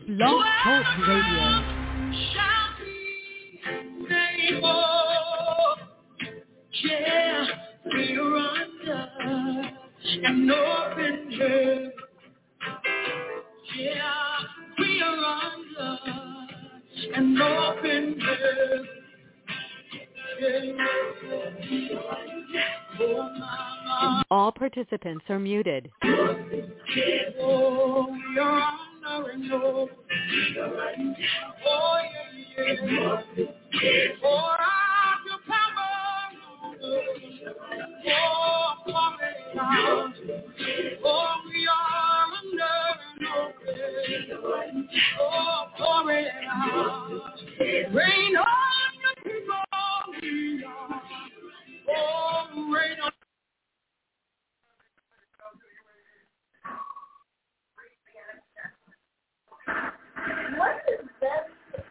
Blog Talk Radio. Yeah, we are under an open heaven. Yeah, we are under an open heaven. All participants are muted. Oh, we are under an open heaven. Oh, yeah. Pour out your power. Oh, pour it out. Oh, we are under an open. Oh, pour it out. Rain on the people. We are. Oh, rain on. What is that?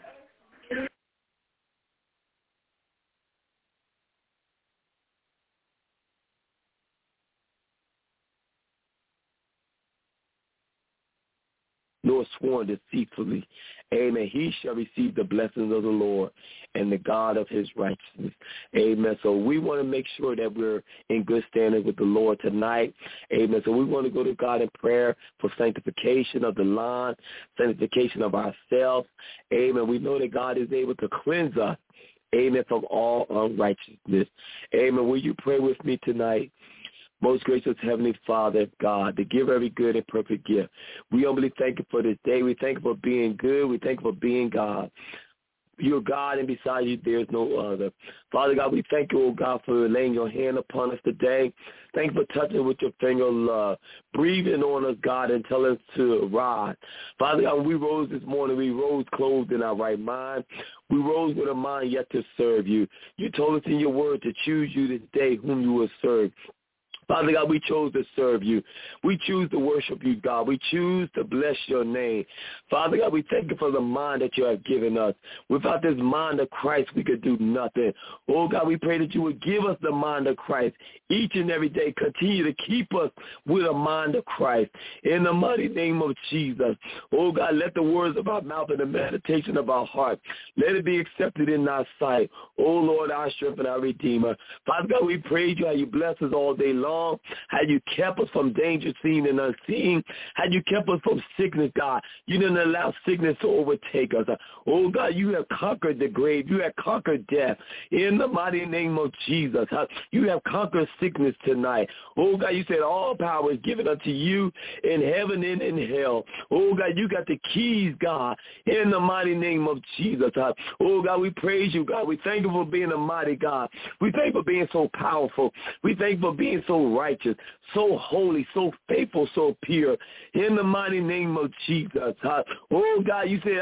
Nor sworn deceitfully. Amen. He shall receive the blessings of the Lord and the God of his righteousness. Amen. So we want to make sure that we're in good standing with the Lord tonight. Amen. So we want to go to God in prayer for sanctification of the line, sanctification of ourselves. Amen. We know that God is able to cleanse us. Amen. From all unrighteousness. Amen. Will you pray with me tonight? Most gracious Heavenly Father, God, to give every good and perfect gift. We humbly thank you for this day. We thank you for being good. We thank you for being God. You're God, and beside you there is no other. Father God, we thank you, oh God, for laying your hand upon us today. Thank you for touching with your finger of love, breathing on us, God, and telling us to rise. Father God, when we rose this morning, we rose clothed in our right mind. We rose with a mind yet to serve you. You told us in your word to choose you this day whom you will serve. Father God, we chose to serve you. We choose to worship you, God. We choose to bless your name. Father God, we thank you for the mind that you have given us. Without this mind of Christ, we could do nothing. Oh, God, we pray that you would give us the mind of Christ each and every day. Continue to keep us with a mind of Christ. In the mighty name of Jesus. Oh, God, let the words of our mouth and the meditation of our heart, let it be accepted in thy sight. Oh, Lord, our strength and our Redeemer. Father God, we praise you how you bless us all day long. How you kept us from danger seen and unseen. How you kept us from sickness, God. You didn't allow sickness to overtake us. Oh, God, you have conquered the grave. You have conquered death. In the mighty name of Jesus, you have conquered sickness tonight. Oh, God, you said all power is given unto you in heaven and in hell. Oh, God, you got the keys, God, in the mighty name of Jesus. Oh, God, we praise you, God. We thank you for being a mighty God. We thank you for being so powerful. We thank you for being so righteous, so holy, so faithful, so pure. In the mighty name of Jesus. Oh, God, you said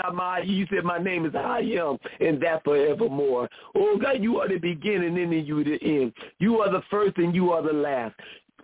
my name is I am, and that forevermore. Oh, God, you are the beginning and you are the end. You are the first and you are the last.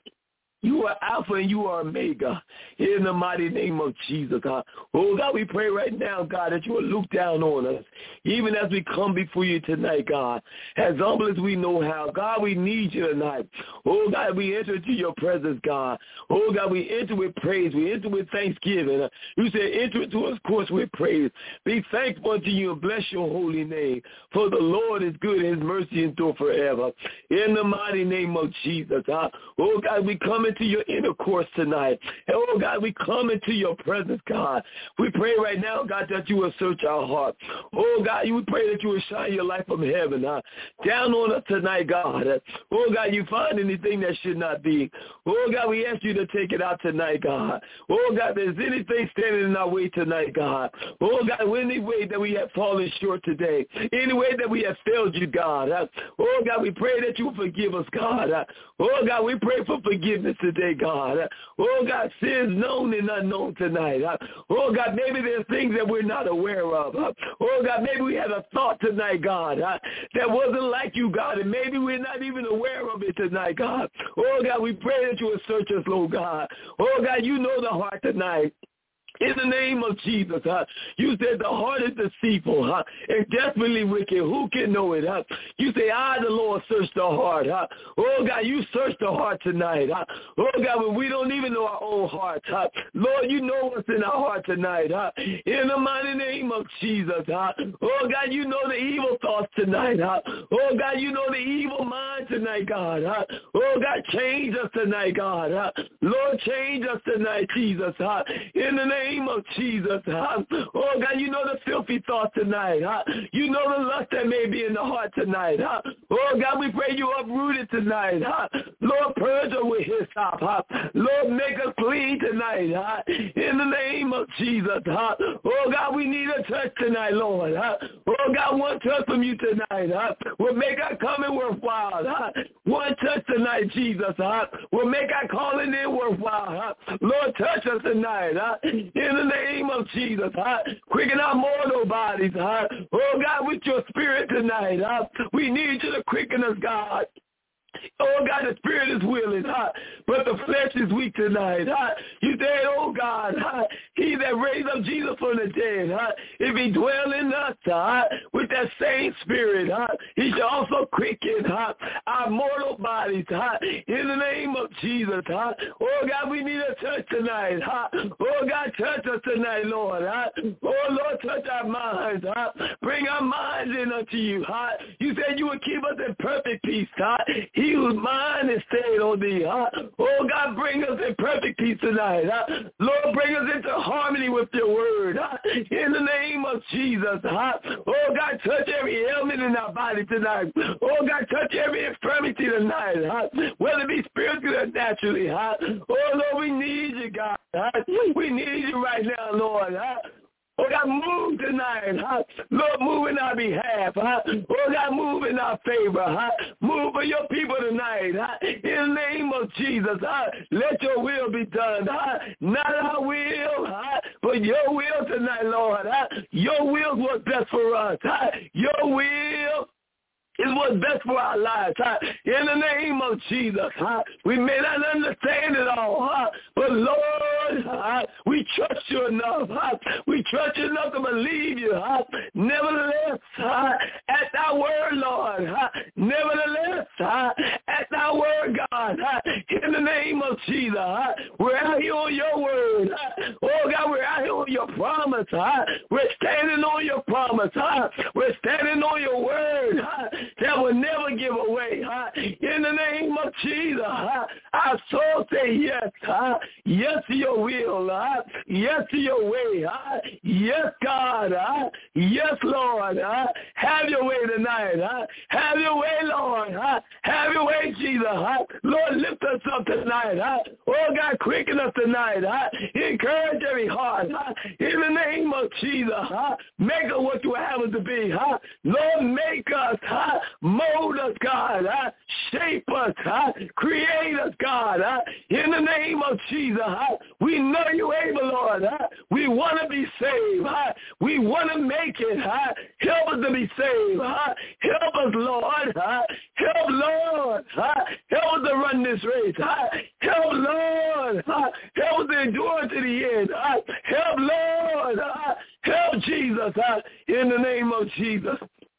You are Alpha and you are Omega in the mighty name of Jesus, God. Oh, God, we pray right now, God, that you will look down on us, even as we come before you tonight, God, as humble as we know how. God, we need you tonight. Oh, God, we enter into your presence, God. Oh, God, we enter with praise. We enter with thanksgiving. You said enter into his courts with praise. Be thankful unto you and bless your holy name, for the Lord is good and his mercy endure forever. In the mighty name of Jesus, God. Oh, God, we come into your inner course tonight. And oh, God, we come into your presence, God. We pray right now, God, that you will search our heart. Oh, God, we pray that you will shine your light from heaven down on us tonight, God. Oh, God, you find anything that should not be. Oh, God, we ask you to take it out tonight, God. Oh, God, there's anything standing in our way tonight, God. Oh, God, any way that we have fallen short today, any way that we have failed you, God. Oh, God, we pray that you will forgive us, God. Oh, God, we pray for forgiveness today, God. Oh, God, sins known and unknown tonight. Oh, God, maybe there's things that we're not aware of. Oh, God, maybe we had a thought tonight, God, that wasn't like you, God, and maybe we're not even aware of it tonight, God. Oh, God, we pray that you will search us, Lord God. Oh, God, you know the heart tonight. In the name of Jesus, you said the heart is deceitful, and desperately wicked. Who can know it? You say, I, the Lord, search the heart. Oh, God, you search the heart tonight. Oh, God, when we don't even know our own heart. Lord, you know what's in our heart tonight. In the mighty name of Jesus. Oh, God, you know the evil thoughts tonight. Oh, God, you know the evil mind tonight, God. Oh, God, change us tonight, God. Lord, change us tonight, Jesus. In the name of Jesus. Oh, God, you know the filthy thoughts tonight. You know the lust that may be in the heart tonight. Oh, God, we pray you uproot it tonight. Lord, purge us with hyssop. Lord, make us clean tonight. In the name of Jesus. Oh, God, we need a touch tonight, Lord. Oh, God, one touch from you tonight will make our coming worthwhile. One touch tonight, Jesus, will make our calling in worthwhile. Lord, touch us tonight. In the name of Jesus, quicken our mortal bodies. Oh, God, with your spirit tonight, we need you to quicken us, God. Oh, God, the spirit is willing, but the flesh is weak tonight. You said, oh, God, he that raised up Jesus from the dead, if he dwell in us with that same spirit, he shall also quicken our mortal bodies in the name of Jesus. Oh, God, we need a touch tonight. Oh, God, touch us tonight, Lord. Oh, Lord, touch our minds. Bring our minds in unto you. You said you would keep us in perfect peace. He whose mind is stayed on thee. Oh, God, bring us in perfect peace tonight. Lord, bring us into harmony with your word. In the name of Jesus. Oh, God, touch every ailment in our body tonight. Oh, God, touch every infirmity tonight. Whether it be spiritually or naturally. Oh, Lord, we need you, God. We need you right now, Lord. Oh, God, move tonight. Lord, move in our behalf. Oh, God, move in our favor. Move for your people tonight. In the name of Jesus, let your will be done. Not our will, but your will tonight, Lord. Your will is what's best for us. Your will is what's best for our lives. In the name of Jesus, we may not understand it all, but Lord, we trust you enough. We trust you enough to believe you. Nevertheless, at thy word, Lord. Nevertheless, at thy word, God. In the name of Jesus, we're out here on your word. Oh, God, we're out here on your promise. We're standing on your promise. We're standing on your word. That will never give away. In the name of Jesus, our soul say yes. Yes to your will. Yes to your way. Yes, God. Yes, Lord. Have your way tonight. Have your way, Lord. Have your way, Jesus. Lord, lift us up tonight. Oh, God, quicken us tonight. Encourage every heart. In the name of Jesus, make us what you have us to be. Lord, make us. Mold us, God. Shape us. Create us, God. In the name of Jesus, we know you're able, Lord. We want to be saved. We want to make it. Help us to be saved. Help us, Lord. Help, Lord. Help us to run this race. Help, Lord. Help us to endure to the end. Help, Lord. Help, Jesus. In the name of Jesus.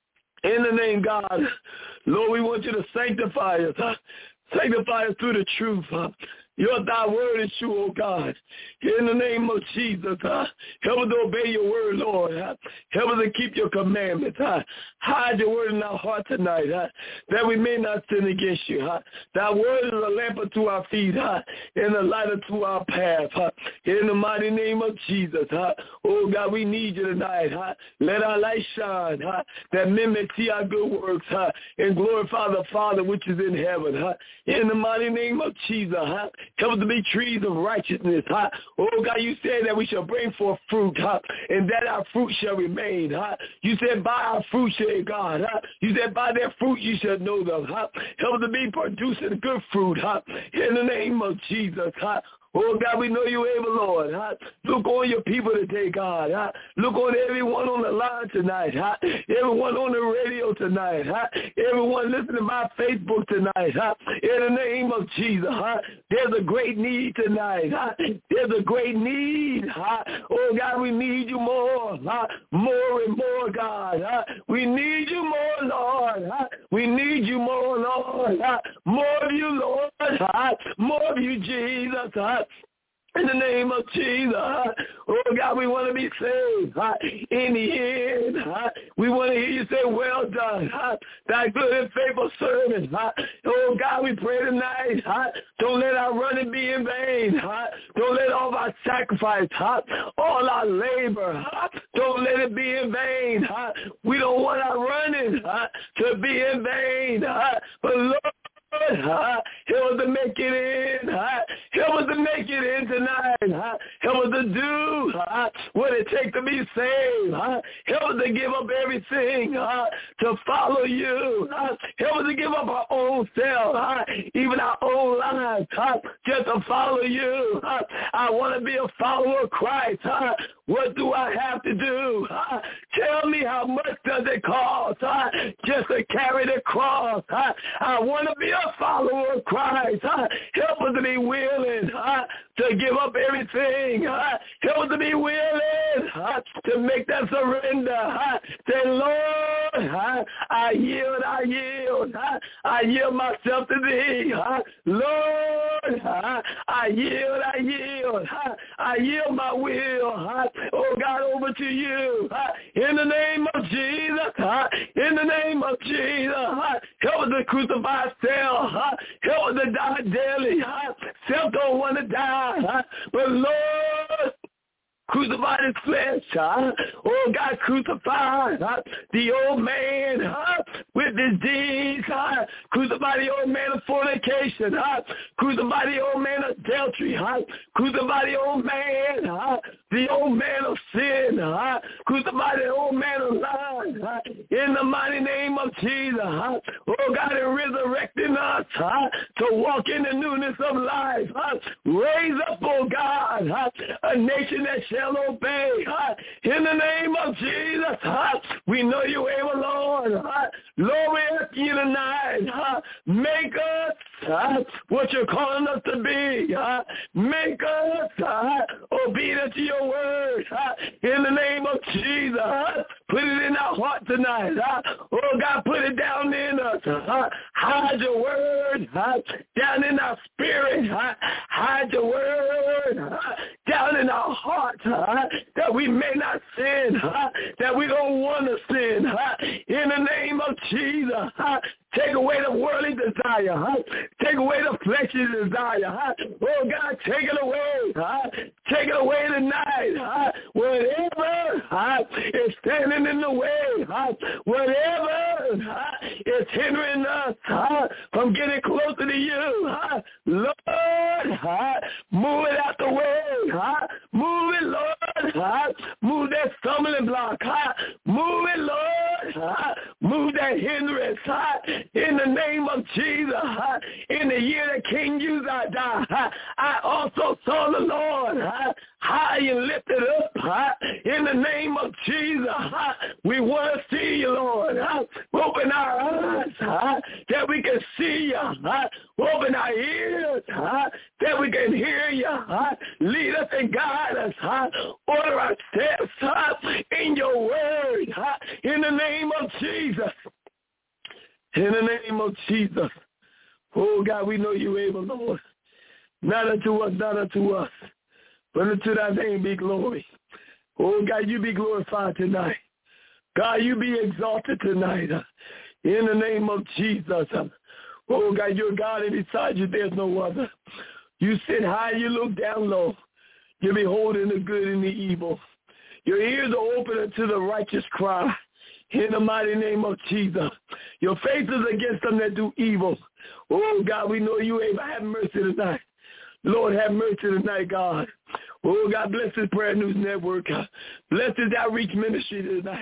In the name, God, Lord, we want you to sanctify us. Sanctify us through the truth. Thy word is true, oh God. In the name of Jesus, help us to obey your word, Lord. Help us to keep your commandments. Hide your word in our heart tonight, that we may not sin against you. Thy word is a lamp unto our feet, and a light unto our path. In the mighty name of Jesus, oh God, we need you tonight. Let our light shine, that men may see our good works, and glorify the Father which is in heaven. In the mighty name of Jesus, help us to be trees of righteousness. Oh, God, you said that we shall bring forth fruit, and that our fruit shall remain. You said by our fruit, say God. You said by their fruit you shall know them. Help us to be producing good fruit. In the name of Jesus. Oh, God, we know you're able, Lord. Look on your people today, God. Look on everyone on the line tonight. Everyone on the radio tonight. Everyone listening to my Facebook tonight. In the name of Jesus. There's a great need tonight. There's a great need. Oh, God, we need you more. More and more, God. We need you more, Lord. We need you more, Lord. More of you, Lord. More of you, Jesus. In the name of Jesus, oh God, we want to be saved. In the end, we want to hear you say, well done, thy good and faithful servant. Oh God, we pray tonight, don't let our running be in vain. Don't let all our sacrifice, all our labor, don't let it be in vain. We don't want our running to be in vain. But Lord, help us to make it in. Help us to make it in tonight. Help us to do what it takes to be saved. Help us to give up everything to follow you. Help us to give up our own self, even our own lives, just to follow you. I want to be a follower of Christ. What do I have to do? Tell me how much does it cost just to carry the cross? I want to be a follower of Christ. Help us to be willing to give up everything. Help us to be willing to make that surrender. Say, Lord, I yield. I yield myself to thee. Lord, I yield. I yield my will. Oh, God, over to you. In the name of Jesus. In the name of Jesus. Help us to crucify self. Help us to die daily. Self don't want to die. But Lord, crucify this flesh. Oh, God, crucify the old man with his deeds. Crucify the old man of fornication. Crucify the old man of adultery. Crucify the old man of sin. Crucify the old man of lies. In the mighty name of Jesus. Oh, God, and resurrecting us to walk in the newness of life. Raise up, oh, God, a nation that shall obey. In the name of Jesus, we know you able, Lord. Lord, we ask you tonight, make us what you're calling us to be. Make us obedient to your word. In the name of Jesus, put it in our heart tonight. Oh, God, put it down in us. Hide your word down in our spirit. Hide your word down in our heart, that we may not sin, that we don't want to sin. In the name of Jesus, take away the worldly desire. Take away the fleshly desire. Oh, God, take it away. Take it away tonight. Whatever is standing in the way, whatever is hindering us from getting closer to you, Lord, move it out the way. Move it, Lord. Move that stumbling block. Move it, Lord. Move that hindrance. In the name of Jesus. In the year that King Uzziah died, I also saw the Lord high and lifted up. In the name of Jesus, we want to see you, Lord. Open our eyes that we can see you. Open our ears that we can hear you. Lead us and guide us. Order our steps in your word. In the name of Jesus. In the name of Jesus. Oh, God, we know you're able, Lord. Not unto us, but unto thy name be glory. Oh, God, you be glorified tonight. God, you be exalted tonight. In the name of Jesus. Oh, God, you're God, and beside you there's no other. You sit high, you look down low. You're beholding the good and the evil. Your ears are open unto the righteous cry. In the mighty name of Jesus. Your face is against them that do evil. Oh, God, we know you able. Have mercy tonight. Lord, have mercy tonight, God. Oh, God, bless this Prayer News Network. Bless this outreach ministry tonight.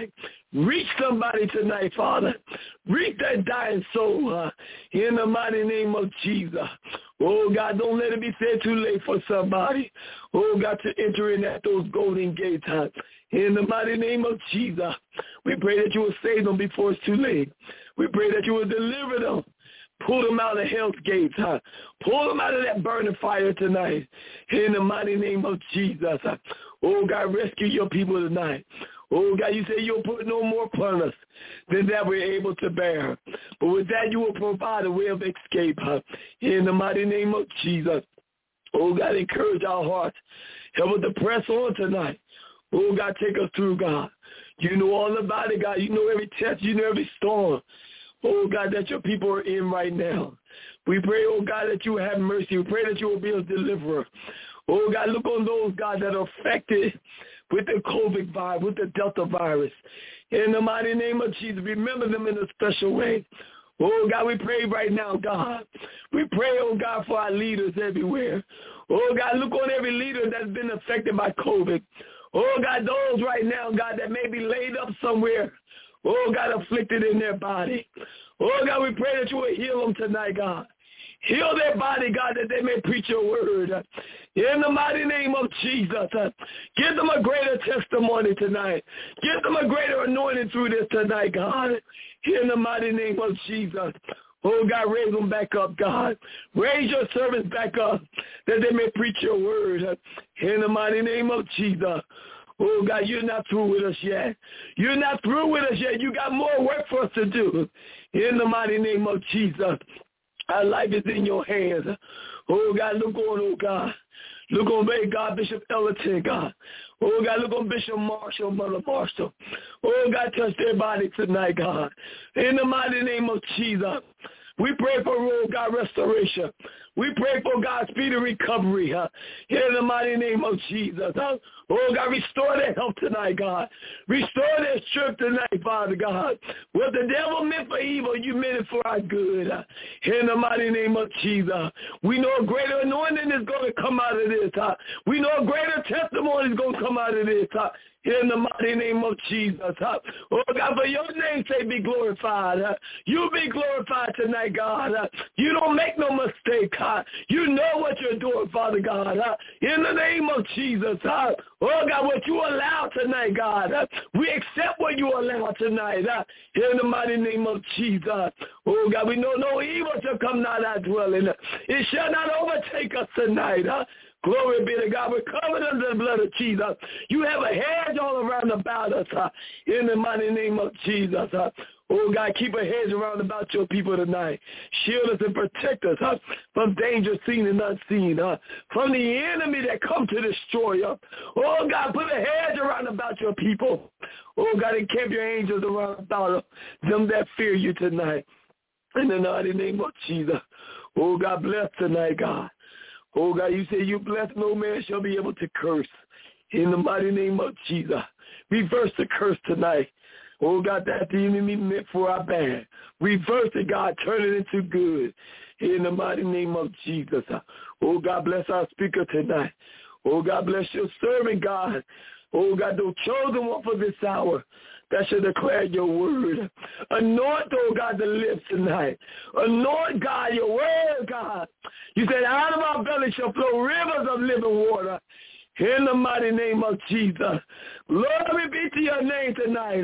Reach somebody tonight, Father. Reach that dying soul in the mighty name of Jesus. Oh, God, don't let it be said too late for somebody. Oh, God, to enter in at those golden gates. In the mighty name of Jesus, we pray that you will save them before it's too late. We pray that you will deliver them. Pull them out of hell's gates. Pull them out of that burning fire tonight. In the mighty name of Jesus. Oh, God, rescue your people tonight. Oh, God, you say you'll put no more upon us than that we're able to bear. But with that, you will provide a way of escape. In the mighty name of Jesus. Oh, God, encourage our hearts. Help us to press on tonight. Oh, God, take us through, God. You know all about it, God. You know every test. You know every storm. Oh, God, that your people are in right now. We pray, oh, God, that you will have mercy. We pray that you will be a deliverer. Oh, God, look on those, God, that are affected with the COVID virus, with the Delta virus. In the mighty name of Jesus, remember them in a special way. Oh, God, we pray right now, God. We pray, oh, God, for our leaders everywhere. Oh, God, look on every leader that's been affected by COVID. Oh, God, those right now, God, that may be laid up somewhere. Oh, God, afflicted in their body. Oh, God, we pray that you will heal them tonight, God. Heal their body, God, that they may preach your word. In the mighty name of Jesus, give them a greater testimony tonight. Give them a greater anointing through this tonight, God. In the mighty name of Jesus. Oh, God, raise them back up, God. Raise your servants back up that they may preach your word. In the mighty name of Jesus. Oh, God, you're not through with us yet. You're not through with us yet. You got more work for us to do. In the mighty name of Jesus. Our life is in your hands. Oh, God, look on, oh, God. Look on, God, Bishop Ellerton, God. Oh, God, look on Bishop Marshall, Mother Marshall. Oh, God, touch their body tonight, God. In the mighty name of Jesus. We pray for, oh, God, restoration. We pray for God's speedy recovery. In the mighty name of Jesus. Oh, God, restore their health tonight, God. Restore their strength tonight, Father God. What the devil meant for evil, you meant it for our good. In the mighty name of Jesus. We know a greater anointing is going to come out of this. We know a greater testimony is going to come out of this. In the mighty name of Jesus. Oh, God, for your name's sake be glorified. You be glorified tonight, God. You don't make no mistake, God. You know what you're doing, Father God. In the name of Jesus. Oh, God, what you allow tonight, God. We accept what you allow tonight. In the mighty name of Jesus. Oh, God, we know no evil shall come not our dwelling. It shall not overtake us tonight. Glory be to God. We're covered under the blood of Jesus. You have a hedge all around about us in the mighty name of Jesus. Oh, God, keep a hedge around about your people tonight. Shield us and protect us from danger seen and unseen, from the enemy that come to destroy us. Oh, God, put a hedge around about your people. Oh, God, encamp your angels around about them that fear you tonight. In the mighty name of Jesus. Oh, God, bless tonight, God. Oh, God, you say you bless, no man shall be able to curse. In the mighty name of Jesus. Reverse the curse tonight. Oh, God, that the enemy meant for our bad. Reverse it, God. Turn it into good. In the mighty name of Jesus. Oh, God, bless our speaker tonight. Oh, God, bless your servant, God. Oh, God, the chosen one for this hour that shall declare your word. Anoint, oh, God, the lips tonight. Anoint, God, your word, God. You said, out of our belly shall flow rivers of living water. In the mighty name of Jesus. Glory be to your name tonight.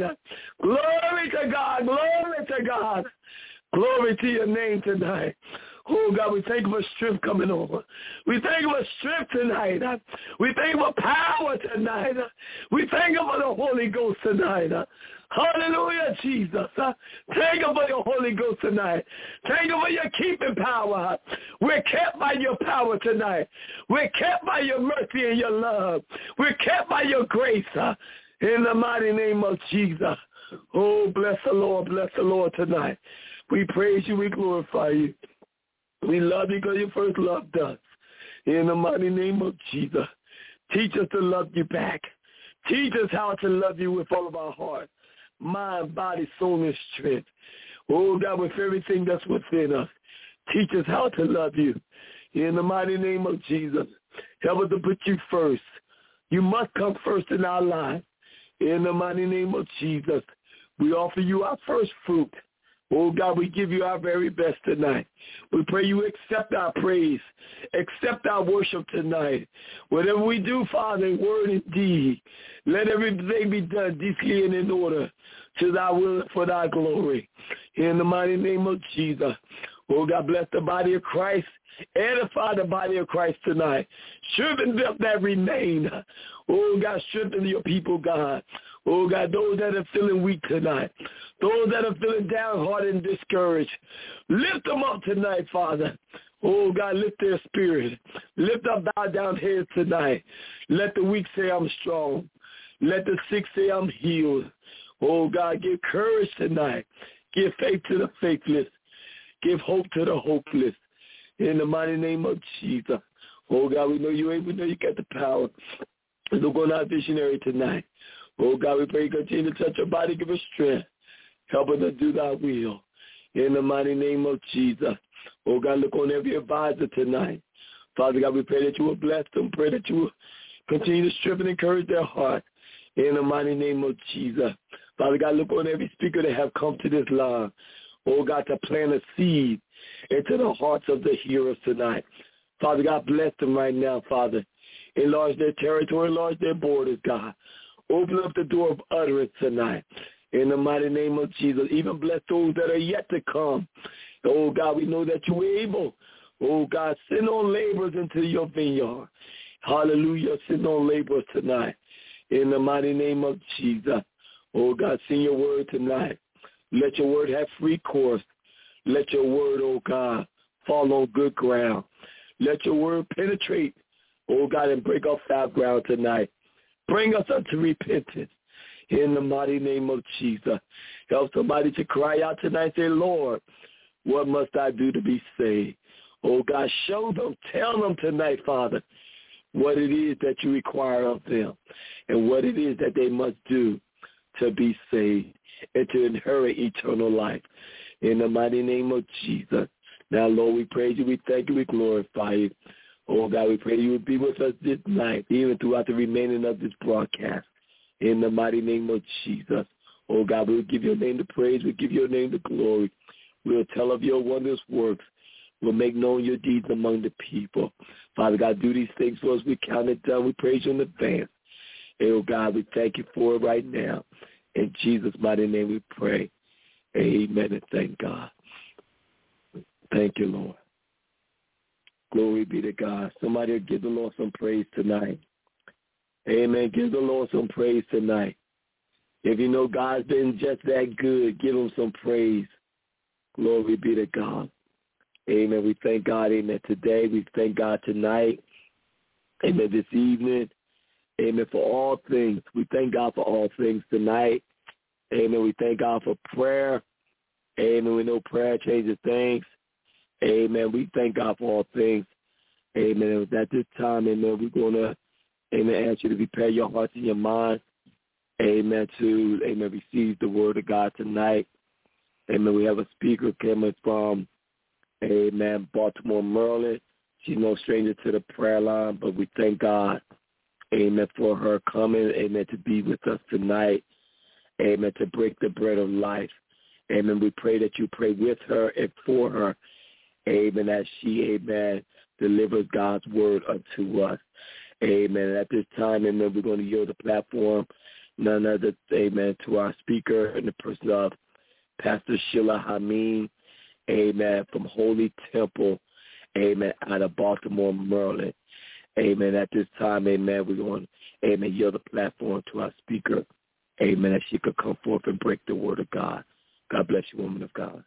Glory to God. Glory to God. Glory to your name tonight. Oh, God, we thank you for strength coming over. We thank you for strength tonight. We thank you for power tonight. We thank you for the Holy Ghost tonight. Hallelujah, Jesus. Thank you for your Holy Ghost tonight. Thank you for your keeping power. We're kept by your power tonight. We're kept by your mercy and your love. We're kept by your grace. In the mighty name of Jesus. Oh, bless the Lord tonight. We praise you. We glorify you. We love you because you first loved us. In the mighty name of Jesus. Teach us to love you back. Teach us how to love you with all of our heart, mind, body, soul, and strength. Oh, God, with everything that's within us. Teach us how to love you. In the mighty name of Jesus. Help us to put you first. You must come first in our lives. In the mighty name of Jesus. We offer you our first fruit. Oh, God, we give you our very best tonight. We pray you accept our praise, accept our worship tonight. Whatever we do, Father, in word and deed, let everything be done decently and in order to thy will and for thy glory. In the mighty name of Jesus. Oh, God, bless the body of Christ. Edify the body of Christ tonight. Strengthen them that remain. Oh, God, strengthen your people, God. Oh, God, those that are feeling weak tonight, those that are feeling downhearted and discouraged, lift them up tonight, Father. Oh, God, lift their spirit. Lift up bow down heads tonight. Let the weak say I'm strong. Let the sick say I'm healed. Oh, God, give courage tonight. Give faith to the faithless. Give hope to the hopeless. In the mighty name of Jesus. Oh, God, we know you're able. We know you got the power. Look on our visionary tonight. Oh, God, we pray you continue to touch our body, give us strength. Help us to do thy will. In the mighty name of Jesus. Oh, God, look on every advisor tonight. Father God, we pray that you will bless them. Pray that you will continue to strengthen and encourage their heart. In the mighty name of Jesus. Father God, look on every speaker that have come to this line. Oh, God, to plant a seed into the hearts of the hearers tonight. Father God, bless them right now, Father. Enlarge their territory, enlarge their borders, God. Open up the door of utterance tonight. In the mighty name of Jesus. Even bless those that are yet to come. Oh, God, we know that you're able. Oh, God, send on laborers into your vineyard. Hallelujah. Send on laborers tonight. In the mighty name of Jesus. Oh, God, send your word tonight. Let your word have free course. Let your word, oh, God, fall on good ground. Let your word penetrate, oh, God, and break off foul ground tonight. Bring us unto repentance in the mighty name of Jesus. Help somebody to cry out tonight and say, Lord, what must I do to be saved? Oh, God, show them, tell them tonight, Father, what it is that you require of them and what it is that they must do to be saved and to inherit eternal life. In the mighty name of Jesus. Now, Lord, we praise you, we thank you, we glorify you. Oh, God, we pray you would be with us this night, even throughout the remaining of this broadcast. In the mighty name of Jesus. Oh, God, we'll give your name the praise. We'll give your name the glory. We'll tell of your wondrous works. We'll make known your deeds among the people. Father God, do these things for us. We count it done. We praise you in advance. And, oh, God, we thank you for it right now. In Jesus' mighty name we pray. Amen and thank God. Thank you, Lord. Glory be to God. Somebody give the Lord some praise tonight. Amen. Give the Lord some praise tonight. If you know God's been just that good, give him some praise. Glory be to God. Amen. We thank God, amen, today. We thank God tonight. Amen, this evening. Amen, for all things. We thank God for all things tonight. Amen. We thank God for prayer. Amen. We know prayer changes things. Amen. We thank God for all things. Amen. At this time, amen, we're going to, amen, ask you to prepare your hearts and your minds. Amen. To, amen, receive the word of God tonight. Amen. We have a speaker coming from, amen, Baltimore, Maryland. She's no stranger to the prayer line, but we thank God, amen, for her coming, amen, to be with us tonight. Amen, to break the bread of life. Amen. We pray that you pray with her and for her. Amen. As she, amen, delivers God's word unto us. Amen. At this time, amen, we're going to yield the platform, none other, amen, to our speaker in the person of Pastor Sheila Hameen, amen, from Holy Temple, amen, out of Baltimore, Maryland. Amen. At this time, amen, we're going to, amen, yield the platform to our speaker. Amen. That she could come forth and break the word of God. God bless you, woman of God.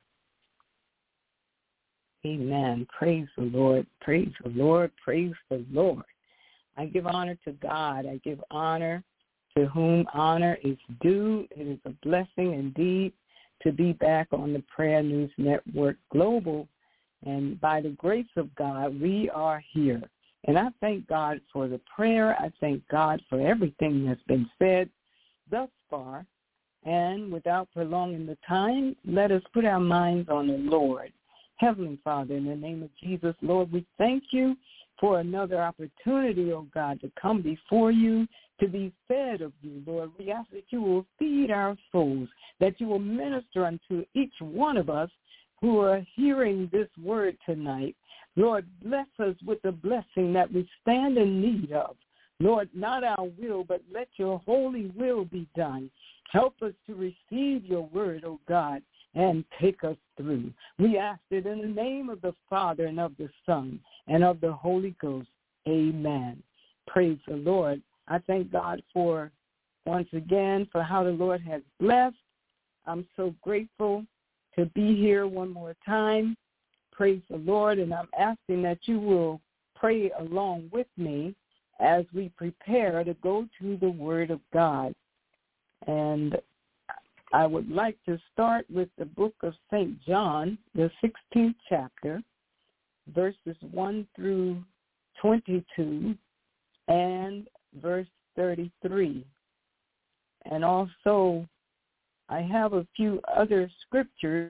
Amen. Praise the Lord. Praise the Lord. Praise the Lord. I give honor to God. I give honor to whom honor is due. It is a blessing indeed to be back on the Prayer News Network Global. And by the grace of God, we are here. And I thank God for the prayer. I thank God for everything that's been said thus far. And without prolonging the time, let us put our minds on the Lord. Heavenly Father, in the name of Jesus, Lord, we thank you for another opportunity, oh God, to come before you, to be fed of you, Lord. We ask that you will feed our souls, that you will minister unto each one of us who are hearing this word tonight. Lord, bless us with the blessing that we stand in need of. Lord, not our will, but let your holy will be done. Help us to receive your word, O God, and take us through. We ask it in the name of the Father and of the Son and of the Holy Ghost. Amen. Praise the Lord. I thank God for, once again, for how the Lord has blessed. I'm so grateful to be here one more time. Praise the Lord. And I'm asking that you will pray along with me as we prepare to go to the Word of God. And I would like to start with the book of St. John, the 16th chapter, verses 1 through 22, and verse 33. And also, I have a few other scriptures,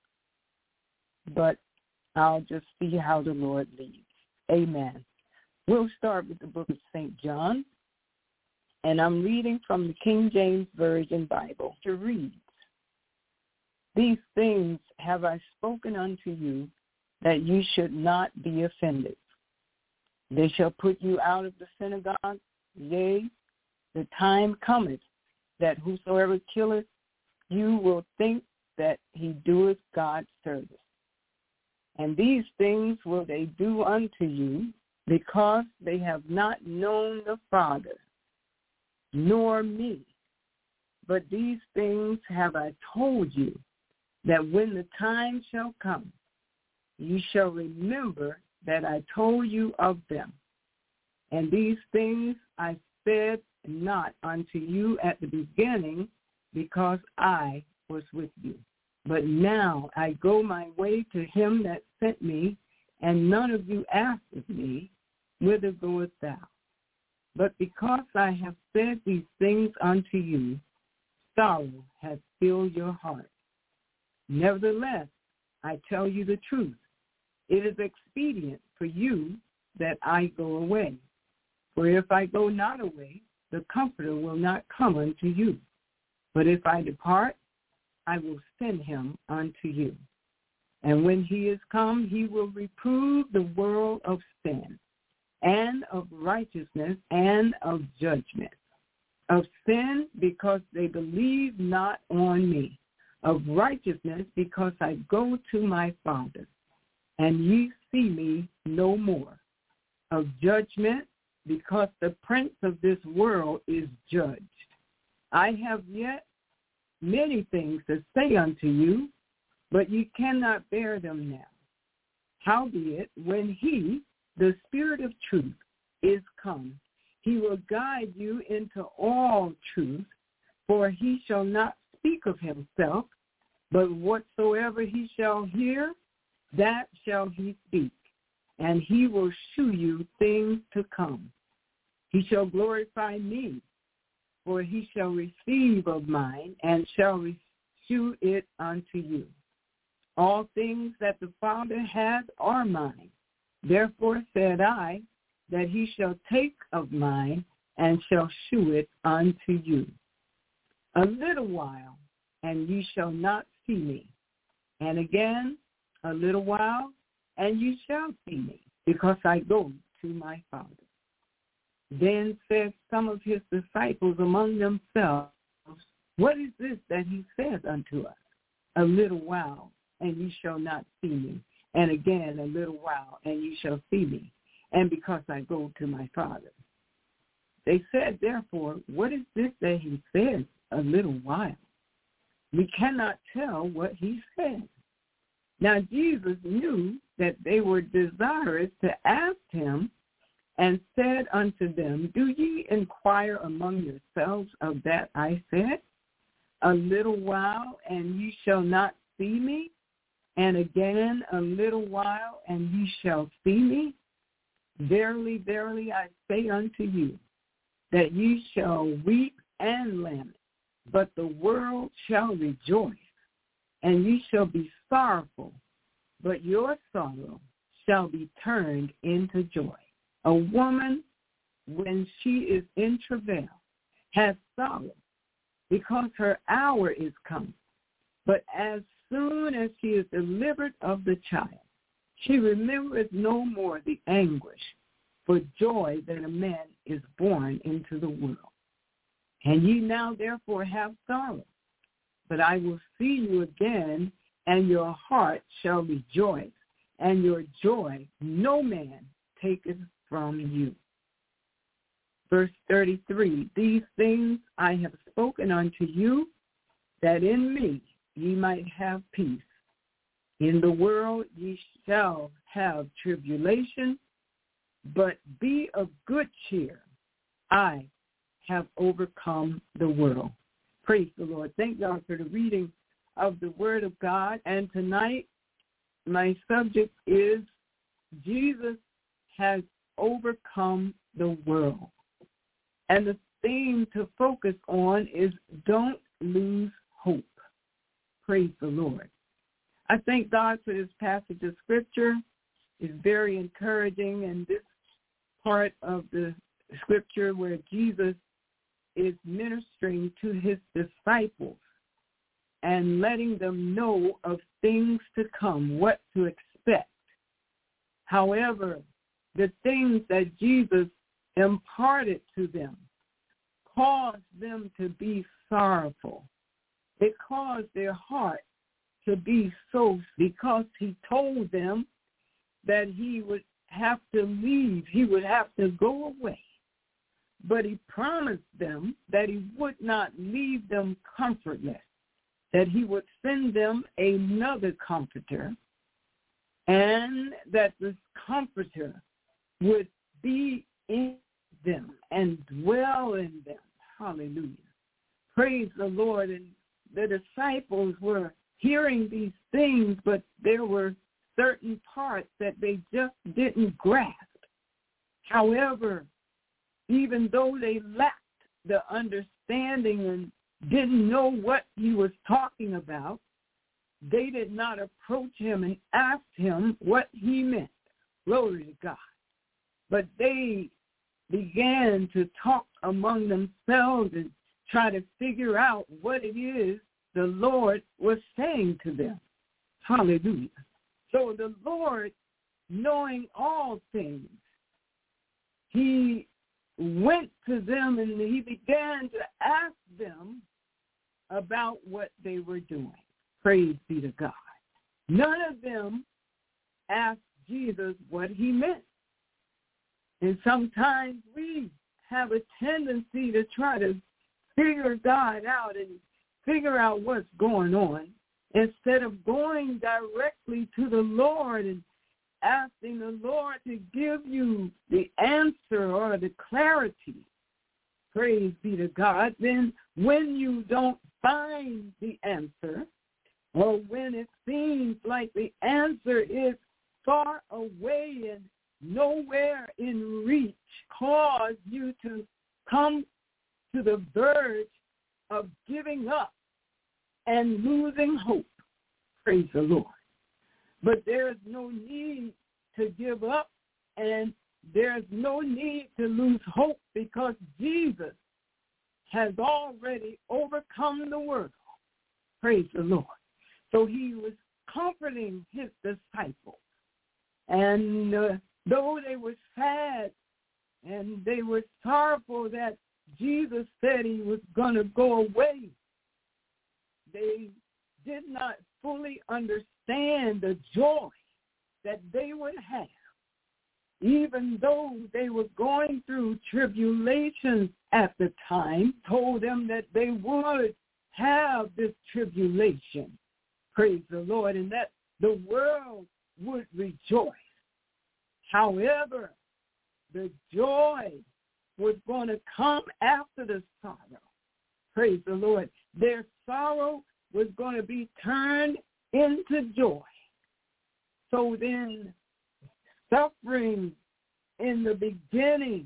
but I'll just see how the Lord leads. Amen. We'll start with the book of St. John, and I'm reading from the King James Version Bible. It reads, "These things have I spoken unto you, that you should not be offended. They shall put you out of the synagogue. Yea, the time cometh that whosoever killeth you will think that he doeth God's service. And these things will they do unto you, because they have not known the Father, nor me. But these things have I told you, that when the time shall come, you shall remember that I told you of them. And these things I said not unto you at the beginning, because I was with you. But now I go my way to him that sent me, and none of you asketh me, whither goest thou? But because I have said these things unto you, sorrow hath filled your heart. Nevertheless, I tell you the truth. It is expedient for you that I go away. For if I go not away, the Comforter will not come unto you. But if I depart, I will send him unto you. And when he is come, he will reprove the world of sin, and of righteousness, and of judgment. Of sin, because they believe not on me. Of righteousness, because I go to my Father, and ye see me no more. Of judgment, because the prince of this world is judged. I have yet many things to say unto you, but ye cannot bear them now. Howbeit, when he, the Spirit of truth, is come, he will guide you into all truth, for he shall not speak of himself, but whatsoever he shall hear, that shall he speak, and he will shew you things to come. He shall glorify me, for he shall receive of mine, and shall shew it unto you. All things that the Father hath are mine. Therefore said I, that he shall take of mine, and shall shew it unto you. A little while, and ye shall not see me. And again, a little while, and ye shall see me, because I go to my Father. Then said some of his disciples among themselves, What is this that he says unto us? A little while, and ye shall not see me. And again, a little while, and ye shall see me. And because I go to my Father. They said, therefore, what is this that he says, a little while? We cannot tell what he said. Now Jesus knew that they were desirous to ask him, and said unto them, Do ye inquire among yourselves of that I said? A little while, and ye shall not see me, and again a little while, and ye shall see me? Verily, verily, I say unto you, that ye shall weep and lament, but the world shall rejoice, and ye shall be sorrowful, but your sorrow shall be turned into joy. A woman when she is in travail, has sorrow, because her hour is come. But as soon as she is delivered of the child, she remembereth no more the anguish for joy that a man is born into the world. And ye now therefore have sorrow, but I will see you again, and your heart shall rejoice, and your joy no man taketh from you. Verse 33, these things I have spoken unto you, that in me ye might have peace. In the world ye shall have tribulation, but be of good cheer. I have overcome the world. Praise the Lord. Thank God for the reading of the Word of God. And tonight, my subject is Jesus has overcome the world. And the theme to focus on is don't lose hope. Praise the Lord. I thank God for this passage of Scripture. It's very encouraging, and this part of the Scripture where Jesus is ministering to his disciples and letting them know of things to come, what to expect. However, the things that Jesus imparted to them caused them to be sorrowful. It caused their heart to be so, because he told them that he would have to leave, he would have to go away. But he promised them that he would not leave them comfortless, that he would send them another comforter, and that this comforter would be in them and dwell in them. Hallelujah. Praise the Lord. And the disciples were hearing these things, but there were certain parts that they just didn't grasp. However, even though they lacked the understanding and didn't know what he was talking about, they did not approach him and ask him what he meant. Glory to God. But they began to talk among themselves and try to figure out what it is the Lord was saying to them. Hallelujah. So the Lord, knowing all things, he went to them and he began to ask them about what they were doing. Praise be to God. None of them asked Jesus what he meant. And sometimes we have a tendency to try to figure God out and figure out what's going on instead of going directly to the Lord and asking the Lord to give you the answer or the clarity. Praise be to God. Then when you don't find the answer, or when it seems like the answer is far away and nowhere in reach, cause you to come to the verge of giving up and losing hope. Praise the Lord. But there's no need to give up, and there's no need to lose hope, because Jesus has already overcome the world. Praise the Lord. So he was comforting his disciples. And though they were sad and they were sorrowful that Jesus said he was going to go away, they did not fully understand the joy that they would have, even though they were going through tribulations at the time, told them that they would have this tribulation. Praise the Lord, and that the world would rejoice. However, the joy was going to come after the sorrow. Praise the Lord. Their sorrow was going to be turned into joy. So then, suffering in the beginning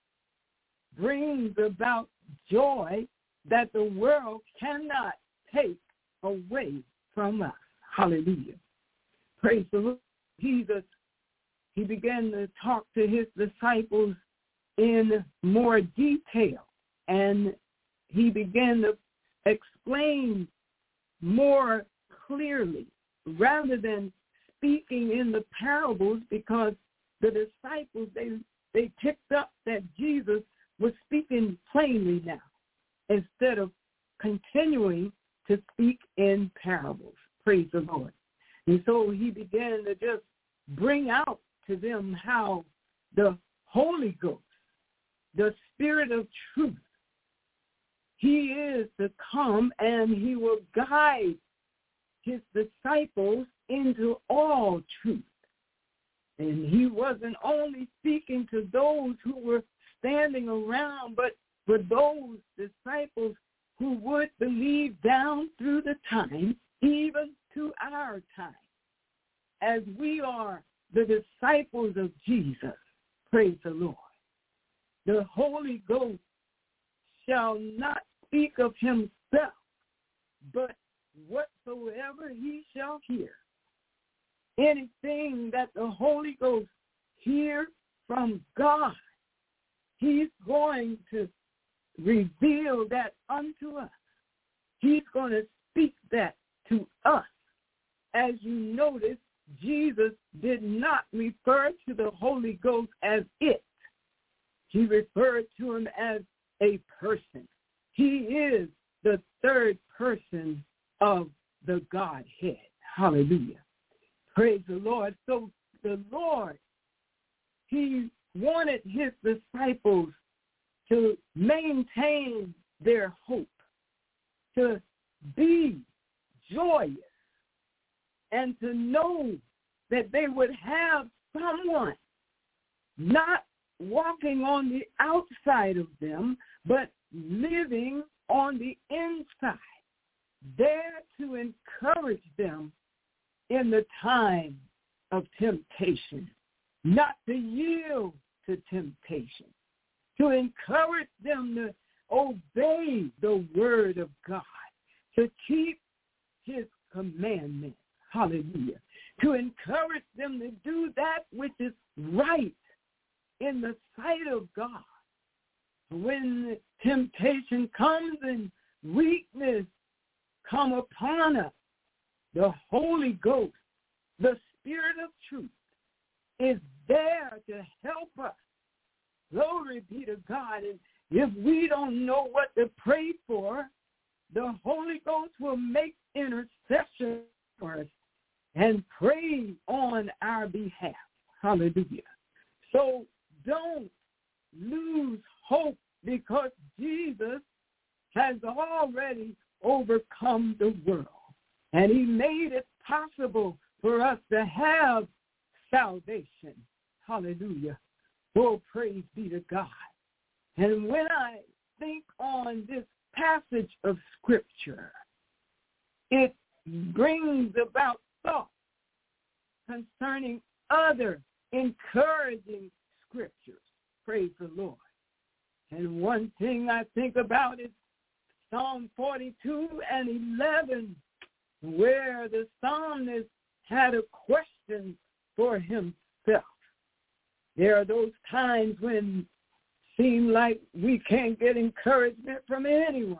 brings about joy that the world cannot take away from us. Hallelujah. Praise the Lord. Jesus, he began to talk to his disciples in more detail, and he began to explain more clearly rather than speaking in the parables, because the disciples, they picked up that Jesus was speaking plainly now instead of continuing to speak in parables. Praise the Lord. And so he began to just bring out to them how the Holy Ghost, the Spirit of truth, he is to come and he will guide his disciples into all truth. And he wasn't only speaking to those who were standing around, but for those disciples who would believe down through the time, even to our time, as we are the disciples of Jesus. Praise the Lord. The Holy Ghost shall not speak of himself, but whatsoever he shall hear. Anything that the Holy Ghost hears from God, he's going to reveal that unto us. He's going to speak that to us. As you notice, Jesus did not refer to the Holy Ghost as it. He referred to him as a person. He is the third person of the Godhead. Hallelujah. Praise the Lord. So the Lord, he wanted his disciples to maintain their hope, to be joyous, and to know that they would have someone not walking on the outside of them, but living on the inside, there to encourage them in the time of temptation, not to yield to temptation, to encourage them to obey the word of God, to keep his commandments. Hallelujah. To encourage them to do that which is right in the sight of God. When temptation comes and weakness come upon us, the Holy Ghost, the Spirit of truth, is there to help us. Glory be to God. And if we don't know what to pray for, the Holy Ghost will make intercession for us and pray on our behalf. Hallelujah. So don't lose hope, because Jesus has already overcome the world. And he made it possible for us to have salvation. Hallelujah. Oh, praise be to God. And when I think on this passage of Scripture, it brings about thoughts concerning other encouraging scriptures. Praise the Lord. And one thing I think about is Psalm 42 and 11, where the psalmist had a question for himself. There are those times when it seems like we can't get encouragement from anyone.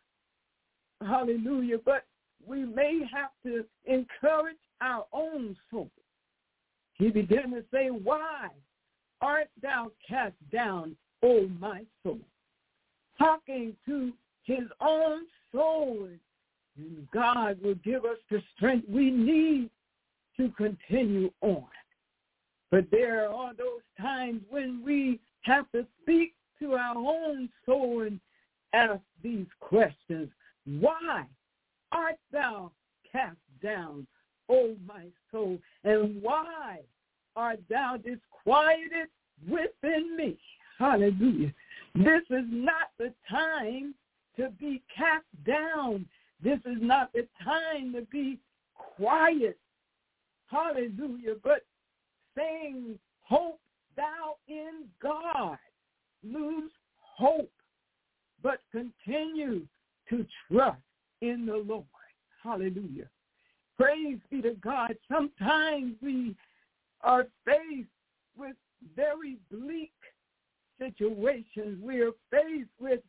Hallelujah. But we may have to encourage our own soul. He began to say, why art thou cast down, O my soul? Talking to his own soul. And God will give us the strength we need to continue on. But there are those times when we have to speak to our own soul and ask these questions. Why art thou cast down, O my soul? And why art thou disquieted within me? Hallelujah. This is not the time to be cast down. This is not the time to be quiet. Hallelujah. But saying, hope thou in God. Lose hope, but continue to trust in the Lord. Hallelujah. Praise be to God. Sometimes we are faced with very bleak situations. We are faced with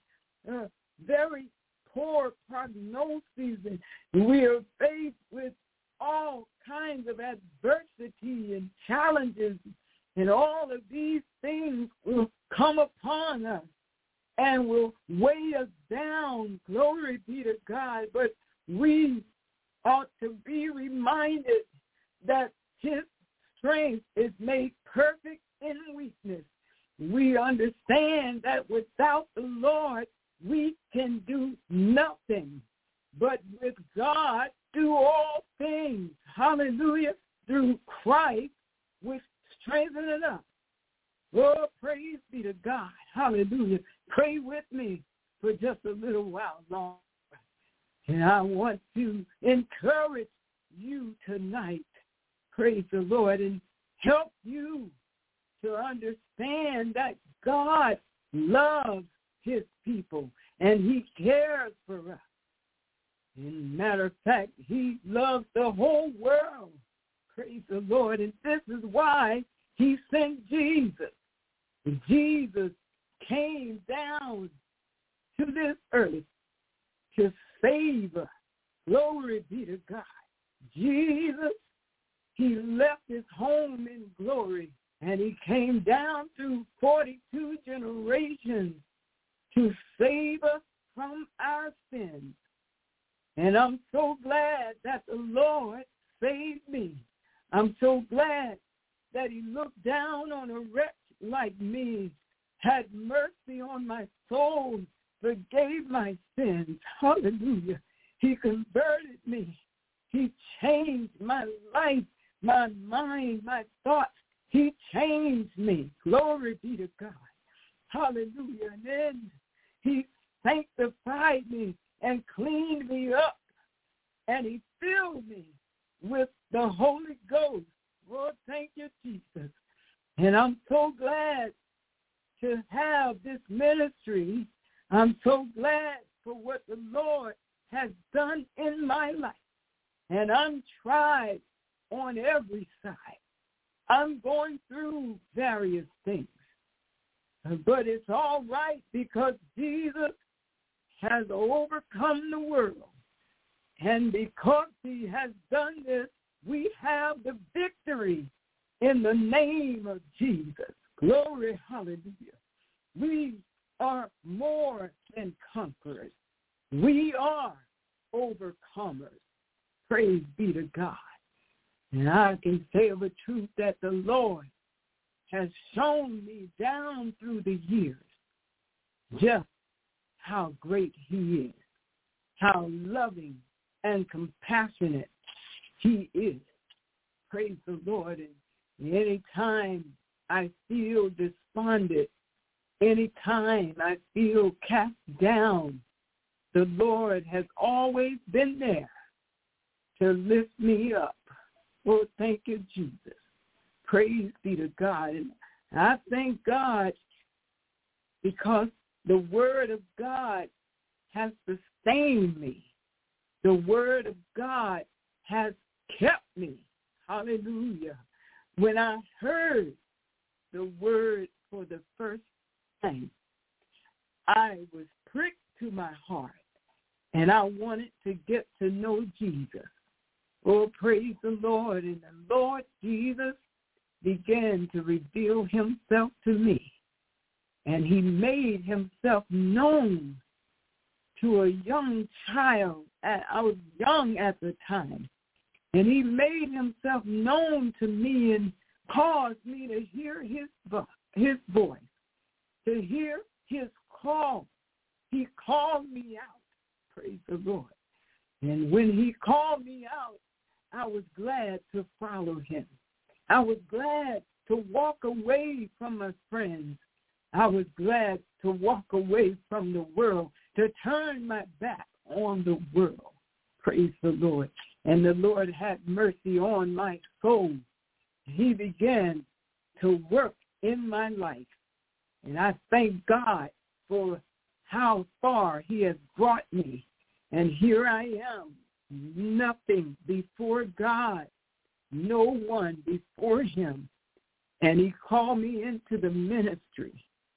very poor prognoses, and we are faced with all kinds of adversity and challenges, and all of these things will come upon us and will weigh us down. Glory be to God. But we ought to be reminded that his strength is made perfect in weakness. We understand that without the Lord, we can do nothing. But with God, do all things. Hallelujah. Through Christ, which strengthens us. Oh, praise be to God. Hallelujah. Pray with me for just a little while longer. And I want to encourage you tonight, praise the Lord, and help you to understand that God loves his people and he cares for us. As a matter of fact, he loves the whole world. Praise the Lord. And this is why he sent Jesus. Jesus came down to this earth to save us. Glory be to God. Jesus, he left his home in glory, and he came down through 42 generations to save us from our sins. And I'm so glad that the Lord saved me. I'm so glad that he looked down on a wretch like me, had mercy on my soul, forgave my sins. Hallelujah. He converted me. He changed my life, my mind, my thoughts. He changed me. Glory be to God. Hallelujah. And then he sanctified me and cleaned me up, and he filled me with the Holy Ghost. Lord, thank you, Jesus. And I'm so glad to have this ministry. I'm so glad for what the Lord has done in my life. And I'm tried on every side. I'm going through various things. But it's all right because Jesus has overcome the world. And because he has done this, we have the victory in the name of Jesus. Glory, hallelujah. We are more than conquerors. We are overcomers. Praise be to God. And I can say of a truth that the Lord has shown me down through the years just how great he is, how loving and compassionate he is. Praise the Lord. And any time I feel despondent, any time I feel cast down, the Lord has always been there to lift me up. Oh, thank you, Jesus. Praise be to God. And I thank God because the word of God has sustained me. The word of God has kept me. Hallelujah. When I heard the word for the first time, I was pricked to my heart, and I wanted to get to know Jesus. Oh, praise the Lord. And the Lord Jesus began to reveal himself to me, and he made himself known to a young child. I was young at the time, and he made himself known to me and caused me to hear his voice, to hear his call. He called me out. Praise the Lord. And when he called me out, I was glad to follow him. I was glad to walk away from my friends. I was glad to walk away from the world, to turn my back on the world. Praise the Lord. And the Lord had mercy on my soul. He began to work in my life. And I thank God for how far he has brought me. And here I am, nothing before God, no one before him. And he called me into the ministry.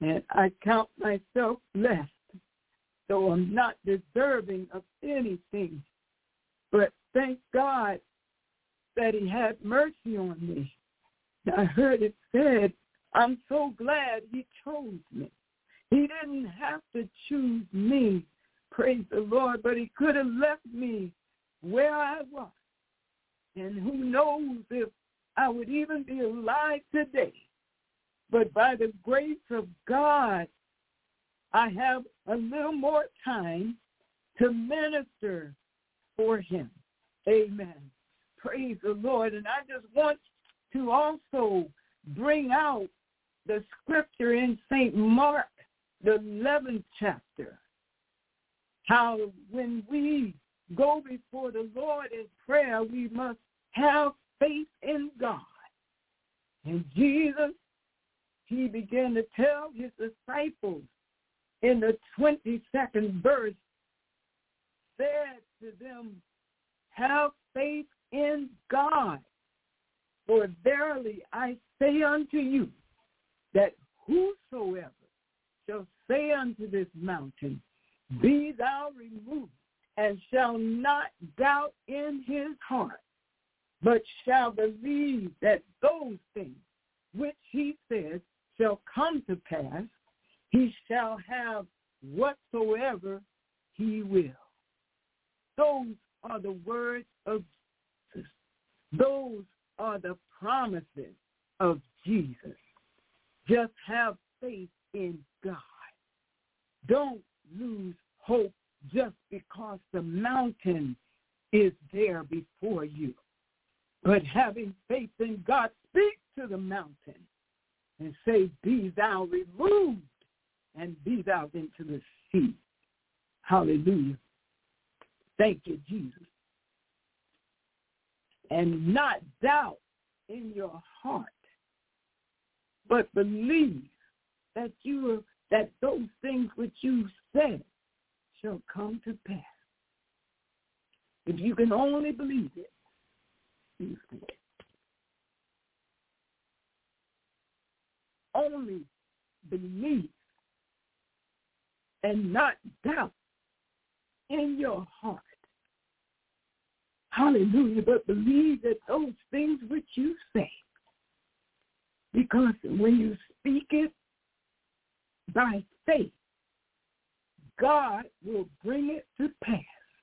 And I count myself blessed, so I'm not deserving of anything. But thank God that he had mercy on me. I heard it said, I'm so glad he chose me. He didn't have to choose me, praise the Lord, but he could have left me where I was. And who knows if I would even be alive today. But by the grace of God, I have a little more time to minister for him. Amen. Praise the Lord. And I just want to also bring out the scripture in St. Mark, the 11th chapter, how when we go before the Lord in prayer, we must have faith in God. And Jesus, he began to tell his disciples in the 22nd verse, said to them, have faith in God. For verily I say unto you, that whosoever shall say unto this mountain, be thou removed, and shall not doubt in his heart, but shall believe that those things which he says shall come to pass, he shall have whatsoever he will. Those are the words of Jesus. Those are the promises of Jesus. Just have faith in God. Don't lose hope just because the mountain is there before you. But having faith in God, speak to the mountain and say, be thou removed and be thou into the sea. Hallelujah. Thank you, Jesus. And not doubt in your heart, but believe that that those things which you said shall come to pass. If you can only believe it, only believe and not doubt in your heart. Hallelujah. But believe that those things which you say, because when you speak it by faith, God will bring it to pass.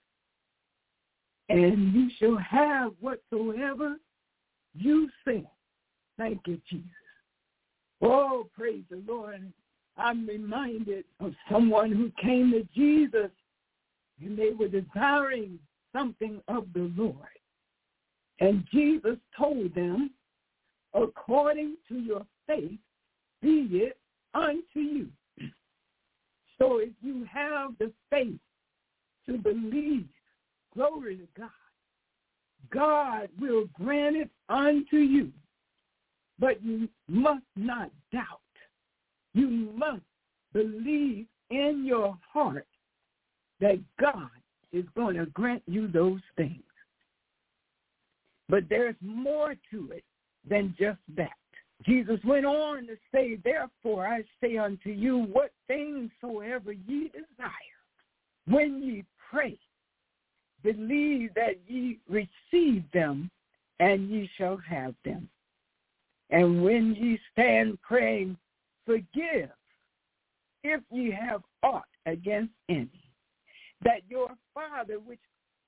And you shall have whatsoever you say. Thank you, Jesus. Oh, praise the Lord. I'm reminded of someone who came to Jesus and they were desiring something of the Lord. And Jesus told them, according to your faith, be it unto you. So if you have the faith to believe, glory to God, God will grant it unto you. But you must not doubt. You must believe in your heart that God is going to grant you those things. But there's more to it than just that. Jesus went on to say, therefore I say unto you, what things soever ye desire, when ye pray, believe that ye receive them, and ye shall have them. And when ye stand praying, forgive, if ye have aught against any, that your Father which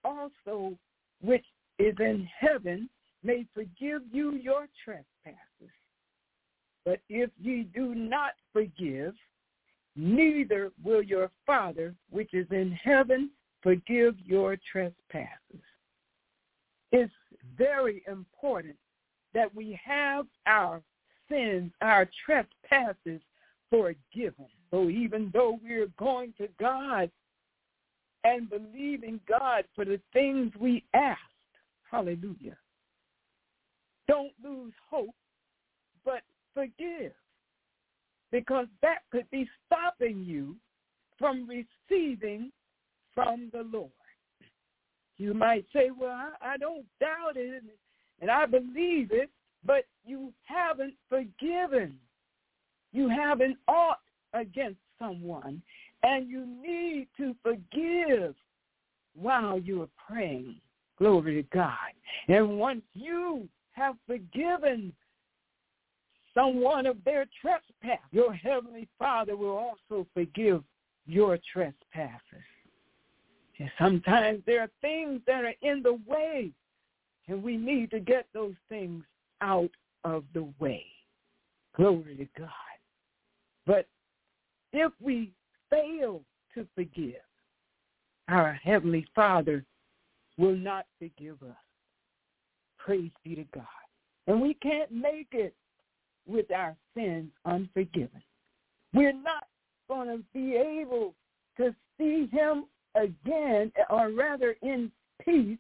is in heaven may forgive you your trespasses. But if ye do not forgive, neither will your Father which is in heaven forgive your trespasses. It's very important that we have our sins, our trespasses forgiven. So even though we're going to God and believing God for the things we asked, hallelujah, don't lose hope, but forgive, because that could be stopping you from receiving from the Lord. You might say, well, I don't doubt it, and I believe it, but you haven't forgiven. You haven't ought against someone, and you need to forgive while you are praying. Glory to God. And once you have forgiven someone of their trespass, your Heavenly Father will also forgive your trespasses. And sometimes there are things that are in the way, and we need to get those things out of the way. Glory to God. But if we fail to forgive, our Heavenly Father will not forgive us. Praise be to God. And we can't make it with our sins unforgiven. We're not going to be able to see him again, or rather in peace,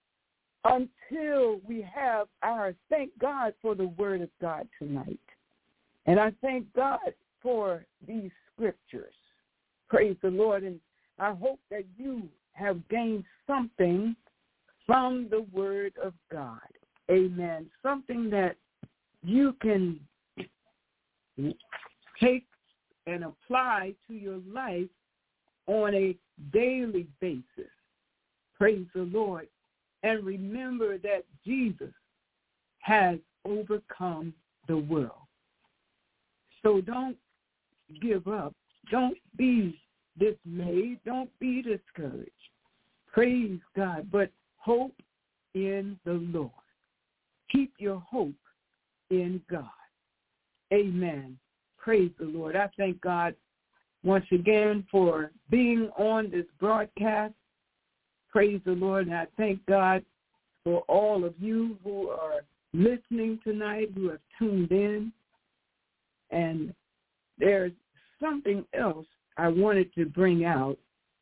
until we have thank God for the word of God tonight. And I thank God for these scriptures. Praise the Lord. And I hope that you have gained something from the word of God. Amen. Something that you can take and apply to your life on a daily basis. Praise the Lord. And remember that Jesus has overcome the world. So don't give up. Don't be dismayed. Don't be discouraged. Praise God. But hope in the Lord. Keep your hope in God. Amen. Praise the Lord. I thank God once again for being on this broadcast. Praise the Lord. And I thank God for all of you who are listening tonight, who have tuned in. And there's something else I wanted to bring out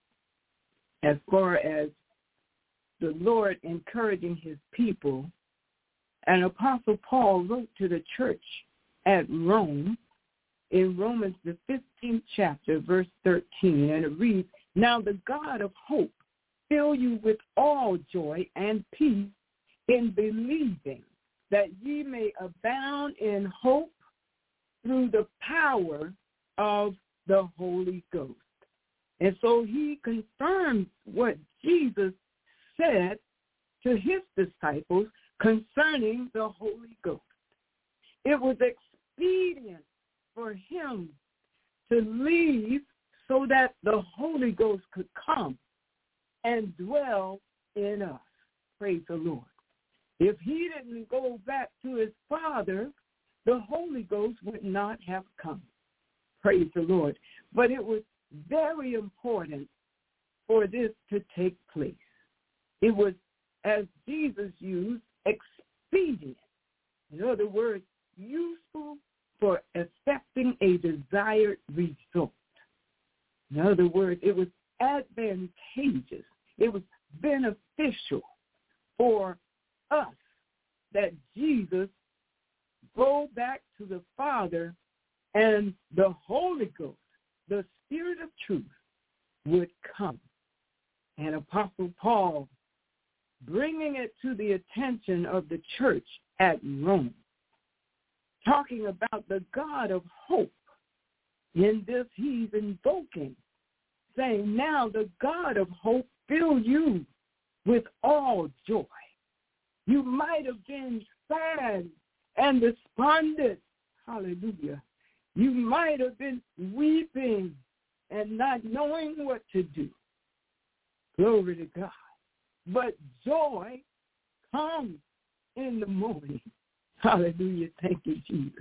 as far as the Lord encouraging his people. And Apostle Paul wrote to the church at Rome in Romans the 15th chapter, verse 13, and it reads, "Now the God of hope fill you with all joy and peace in believing, that ye may abound in hope through the power of the Holy Ghost." And so he confirms what Jesus said to his disciples concerning the Holy Ghost. It was expedient for him to leave so that the Holy Ghost could come and dwell in us. Praise the Lord. If he didn't go back to his Father, the Holy Ghost would not have come. Praise the Lord. But it was very important for this to take place. It was, as Jesus used, expedient. In other words, useful for effecting a desired result. In other words, it was advantageous. It was beneficial for us that Jesus go back to the Father and the Holy Ghost, the Spirit of truth, would come. And Apostle Paul, bringing it to the attention of the church at Rome, talking about the God of hope. In this, he's invoking, saying, now the God of hope fill you with all joy. You might have been sad and despondent. Hallelujah. You might have been weeping and not knowing what to do. Glory to God. But joy comes in the morning. Hallelujah. Thank you, Jesus.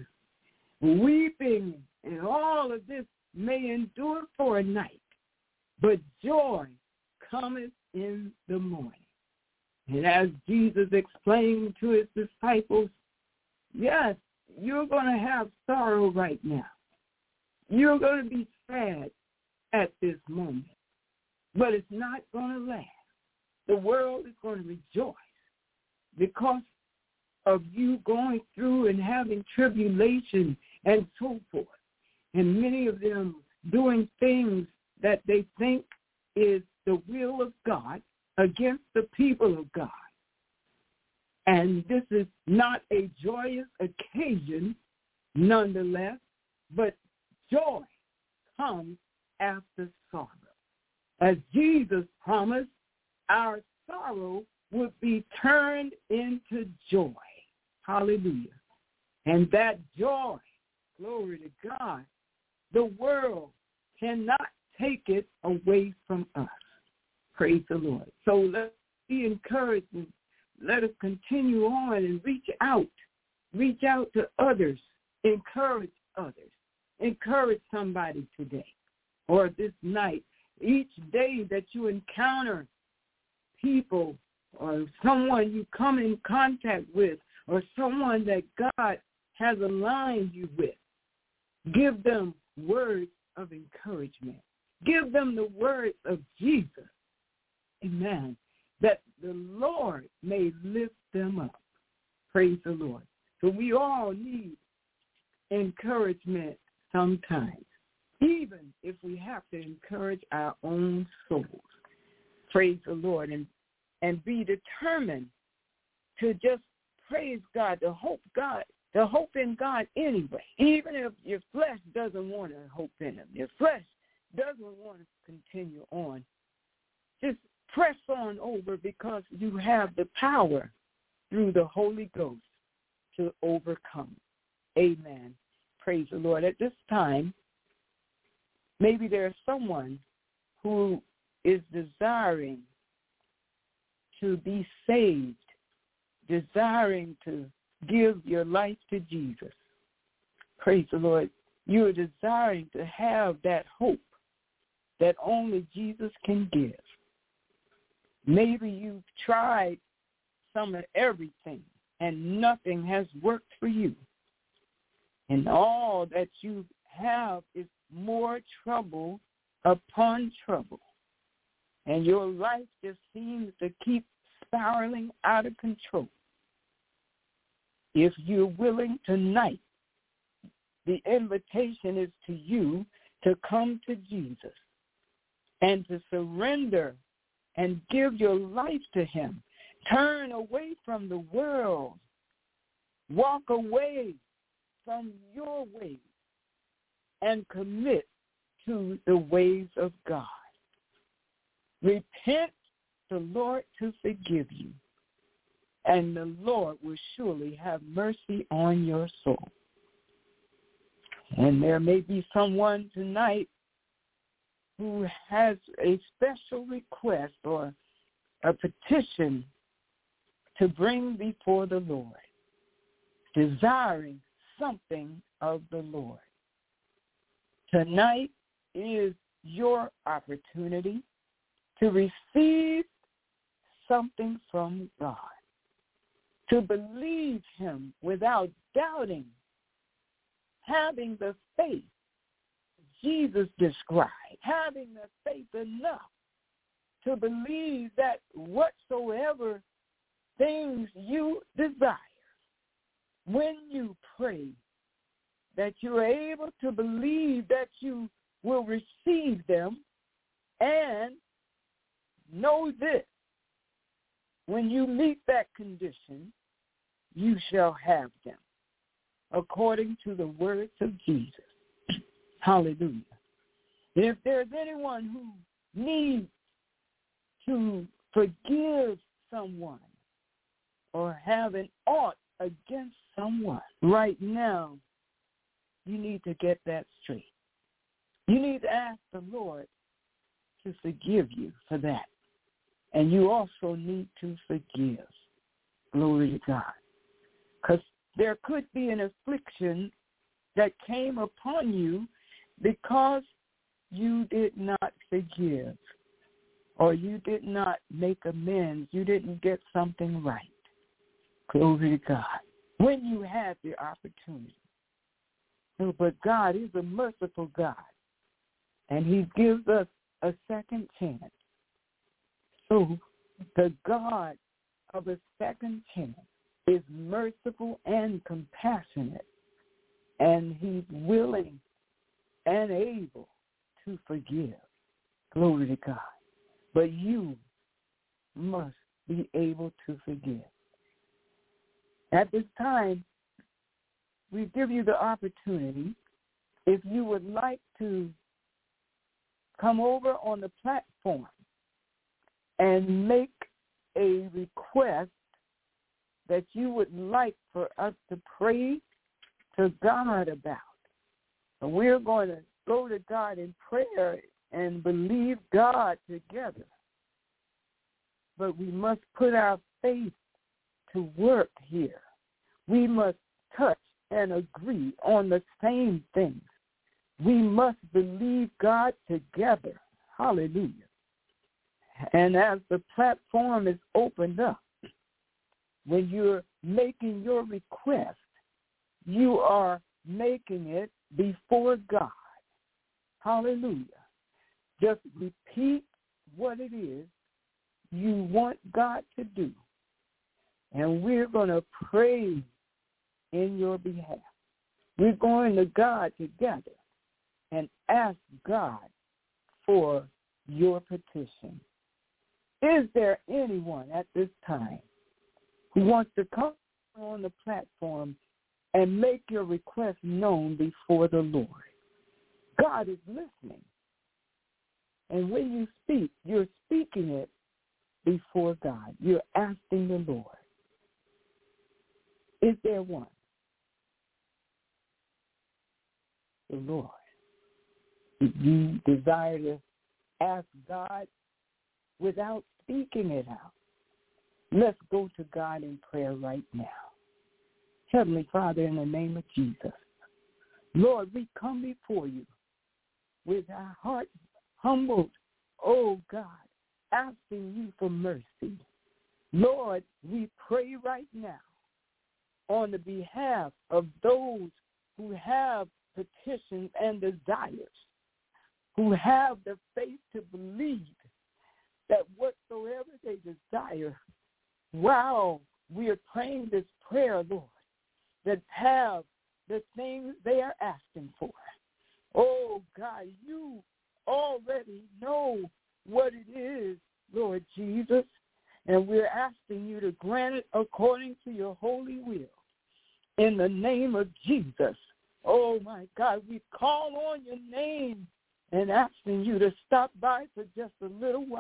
Weeping and all of this may endure for a night, but joy cometh in the morning. And as Jesus explained to his disciples, yes, you're going to have sorrow right now. You're going to be sad at this moment, but it's not going to last. The world is going to rejoice because of you going through and having tribulation and so forth. And many of them doing things that they think is the will of God against the people of God. And this is not a joyous occasion, nonetheless, but joy comes after sorrow. As Jesus promised, our sorrow would be turned into joy. Hallelujah. And that joy, glory to God, the world cannot take it away from us. Praise the Lord. So let's be encouraged and let us continue on and reach out to others, encourage others, encourage somebody today or this night. Each day that you encounter people or someone you come in contact with or someone that God has aligned you with, give them words of encouragement. Give them the words of Jesus. Amen. That the Lord may lift them up. Praise the Lord. So we all need encouragement sometimes, even if we have to encourage our own souls. Praise the Lord. And be determined to just praise God, to hope in God anyway. Even if your flesh doesn't want to hope in him, your flesh doesn't want to continue on, just press on over because you have the power through the Holy Ghost to overcome. Amen. Praise the Lord. At this time, maybe there's someone who is desiring to be saved, desiring to give your life to Jesus. Praise the Lord. You're desiring to have that hope that only Jesus can give. Maybe you've tried some of everything and nothing has worked for you. And all that you have is more trouble upon trouble. And your life just seems to keep spiraling out of control. If you're willing tonight, the invitation is to you to come to Jesus and to surrender and give your life to him. Turn away from the world. Walk away from your ways and commit to the ways of God. Repent the Lord to forgive you, and the Lord will surely have mercy on your soul. And there may be someone tonight who has a special request or a petition to bring before the Lord, desiring something of the Lord. Tonight is your opportunity to receive something from God, to believe him without doubting, having the faith Jesus described, having the faith enough to believe that whatsoever things you desire, when you pray, that you are able to believe that you will receive them, and know this: when you meet that condition, you shall have them, according to the words of Jesus. Hallelujah. If there's anyone who needs to forgive someone or have an ought against someone, right now, you need to get that straight. You need to ask the Lord to forgive you for that. And you also need to forgive. Glory to God. Because there could be an affliction that came upon you because you did not forgive, or you did not make amends. You didn't get something right. Glory to God. When you had the opportunity. But God is a merciful God, and he gives us a second chance. So the God of a second chance is merciful and compassionate, and he's willing and able to forgive. Glory to God. But you must be able to forgive. At this time, we give you the opportunity, if you would like to come over on the platform and make a request that you would like for us to pray to God about. And we're going to go to God in prayer and believe God together. But we must put our faith to work here. We must touch and agree on the same things. We must believe God together. Hallelujah. And as the platform is opened up, when you're making your request, you are making it before God. Hallelujah. Just repeat what it is you want God to do. And we're going to pray in your behalf. We're going to God together and ask God for your petition. Is there anyone at this time who wants to come on the platform and make your request known before the Lord? God is listening. And when you speak, you're speaking it before God. You're asking the Lord. Is there one? The Lord. If you desire to ask God without speaking it out, let's go to God in prayer right now. Heavenly Father, in the name of Jesus, Lord, we come before you with our hearts humbled, oh God, asking you for mercy. Lord, we pray right now on the behalf of those who have petitions and desires, who have the faith to believe that whatsoever they desire, while we are praying this prayer, Lord, that have the things they are asking for. Oh, God, you already know what it is, Lord Jesus, and we're asking you to grant it according to your holy will. In the name of Jesus, oh, my God, we call on your name and asking you to stop by for just a little while.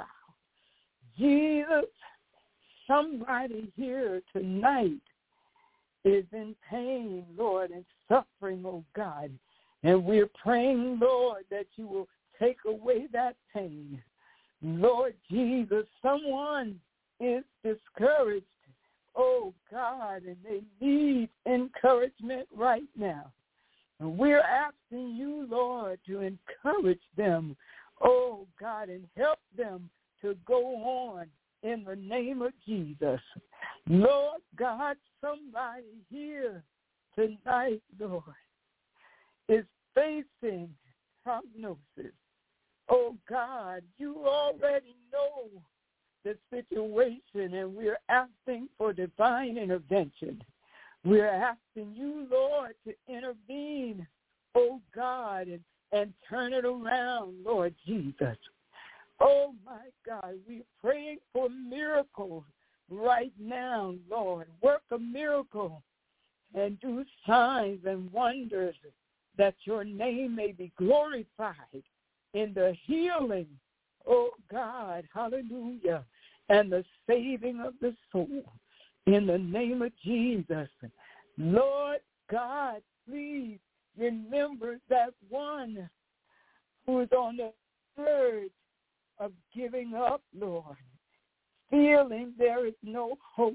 Jesus, somebody here tonight is in pain, Lord, and suffering, oh God. And we're praying, Lord, that you will take away that pain. Lord Jesus, someone is discouraged, oh God, and they need encouragement right now. And we're asking you, Lord, to encourage them, oh God, and help them to go on in the name of Jesus. Lord God, somebody here tonight, Lord, is facing prognosis. Oh God, you already know the situation, and we're asking for divine intervention. We're asking you, Lord, to intervene, oh God, and turn it around, Lord Jesus. Oh, my God, we're praying for miracles right now, Lord. Work a miracle and do signs and wonders that your name may be glorified in the healing, oh, God, hallelujah, and the saving of the soul in the name of Jesus. Lord God, please remember that one who is on the verge of giving up, Lord, feeling there is no hope.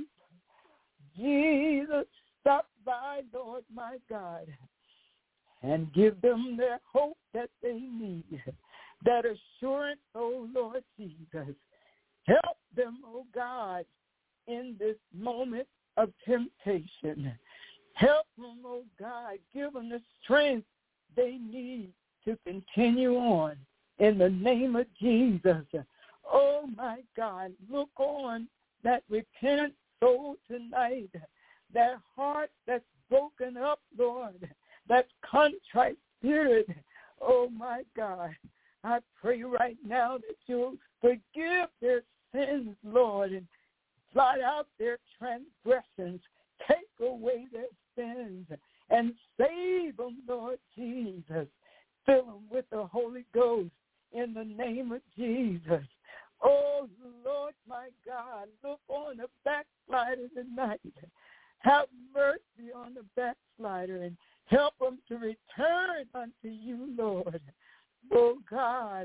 Jesus, stop by, Lord, my God, and give them their hope that they need, that assurance, oh, Lord Jesus. Help them, oh, God, in this moment of temptation. Help them, oh, God, give them the strength they need to continue on. In the name of Jesus, oh, my God, look on that repentant soul tonight, that heart that's broken up, Lord, that contrite spirit. Oh, my God, I pray right now that you'll forgive their sins, Lord, and blot out their transgressions, take away their sins, and save them, Lord Jesus. Fill them with the Holy Ghost in the name of Jesus. Oh, Lord, my God, look on the backslider tonight. Have mercy on the backslider and help them to return unto you, Lord. Oh, God,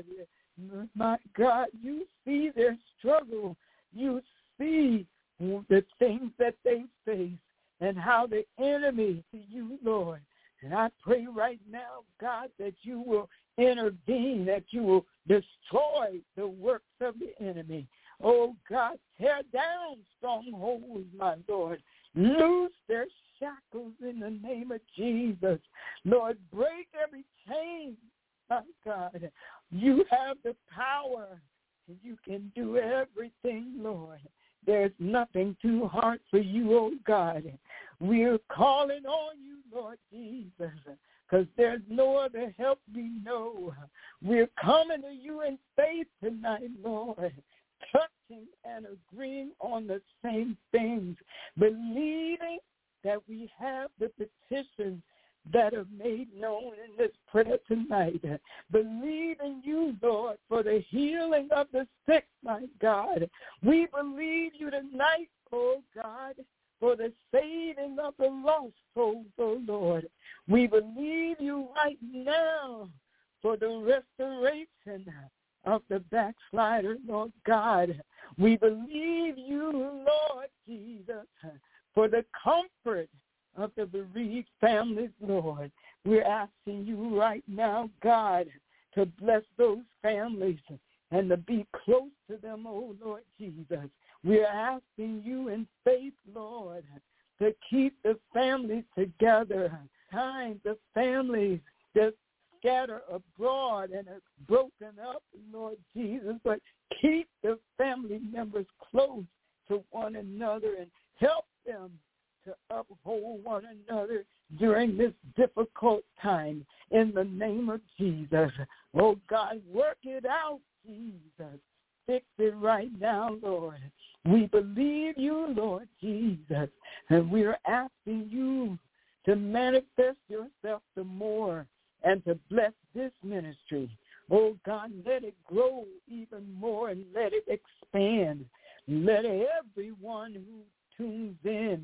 my God, you see their struggle. You see the things that they face and how the enemy to you, Lord. And I pray right now, God, that you will intervene, that you will destroy the works of the enemy. Oh, God, tear down strongholds, my Lord. Loose their shackles in the name of Jesus. Lord, break every chain, my God. You have the power. You can do everything, Lord. There's nothing too hard for you, oh God. We're calling on you, Lord Jesus, because there's no other help we know. We're coming to you in faith tonight, Lord, touching and agreeing on the same things, believing that we have the petitions that are made known in this prayer tonight. Believe in you, Lord, for the healing of the sick, my God. We believe you tonight, oh God, for the saving of the lost souls, oh Lord. We believe you right now for the restoration of the backslider, Lord God. We believe you, Lord Jesus, for the comfort of the bereaved families, Lord. We're asking you right now, God, to bless those families and to be close to them, oh Lord Jesus. We're asking you in faith, Lord, to keep the families together. Times of families that scatter abroad and are broken up, Lord Jesus, but keep the family members close to one another and help them to uphold one another during this difficult time in the name of Jesus. Oh, God, work it out, Jesus. Fix it right now, Lord. We believe you, Lord Jesus, and we're asking you to manifest yourself the more and to bless this ministry. Oh, God, let it grow even more and let it expand. Let everyone who tunes in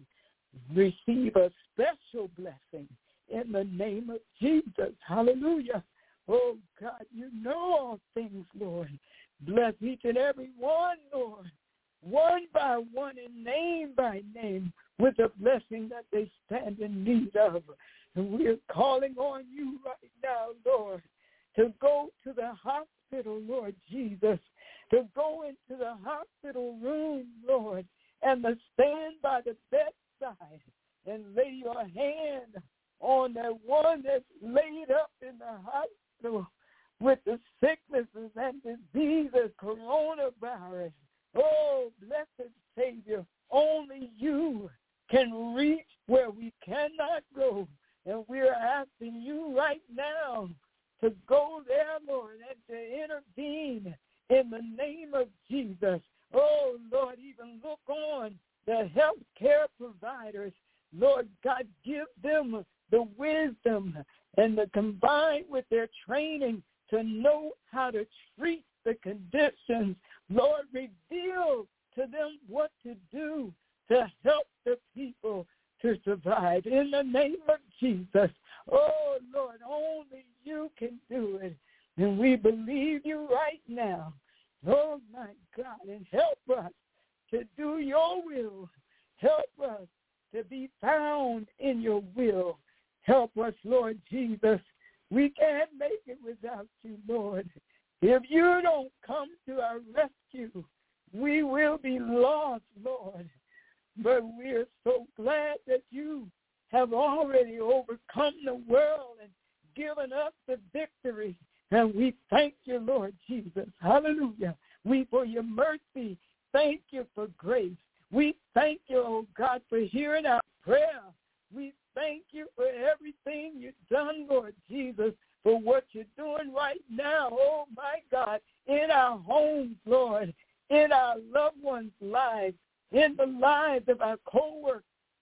receive a special blessing in the name of Jesus. Hallelujah. Oh, God, you know all things, Lord. Bless each and every one, Lord, one by one and name by name with the blessing that they stand in need of. And we're calling on you right now, Lord, to go to the hospital, Lord Jesus, to go into the hospital room, Lord, and to stand by the bedside and lay your hand on that one that's laid up in the hospital with the sicknesses and diseases, coronavirus. Oh, blessed Savior, only you can reach where we cannot go. And we're asking you right now to go there, Lord, and to intervene in the name of Jesus. Oh, Lord, even look on the health care providers. Lord God, give them the wisdom and the combined with their training to know how to treat the conditions. Lord, reveal to them what to do to help the people to survive in the name of Jesus. Oh, Lord, only you can do it. And we believe you right now. Oh, my God, and help us to do your will. Help us to be found in your will. Help us, Lord Jesus. We can't make it without you, Lord. If you don't come to our rescue, we will be lost, Lord. But we're so glad that you have already overcome the world and given us the victory. And we thank you, Lord Jesus. Hallelujah. We, for your mercy, thank you for grace. We thank you, oh God, for hearing our prayer. We thank you for everything you've done, Lord Jesus, for what you're doing right now, oh my God, in our homes, Lord, in our loved ones' lives, in the lives of our co-workers,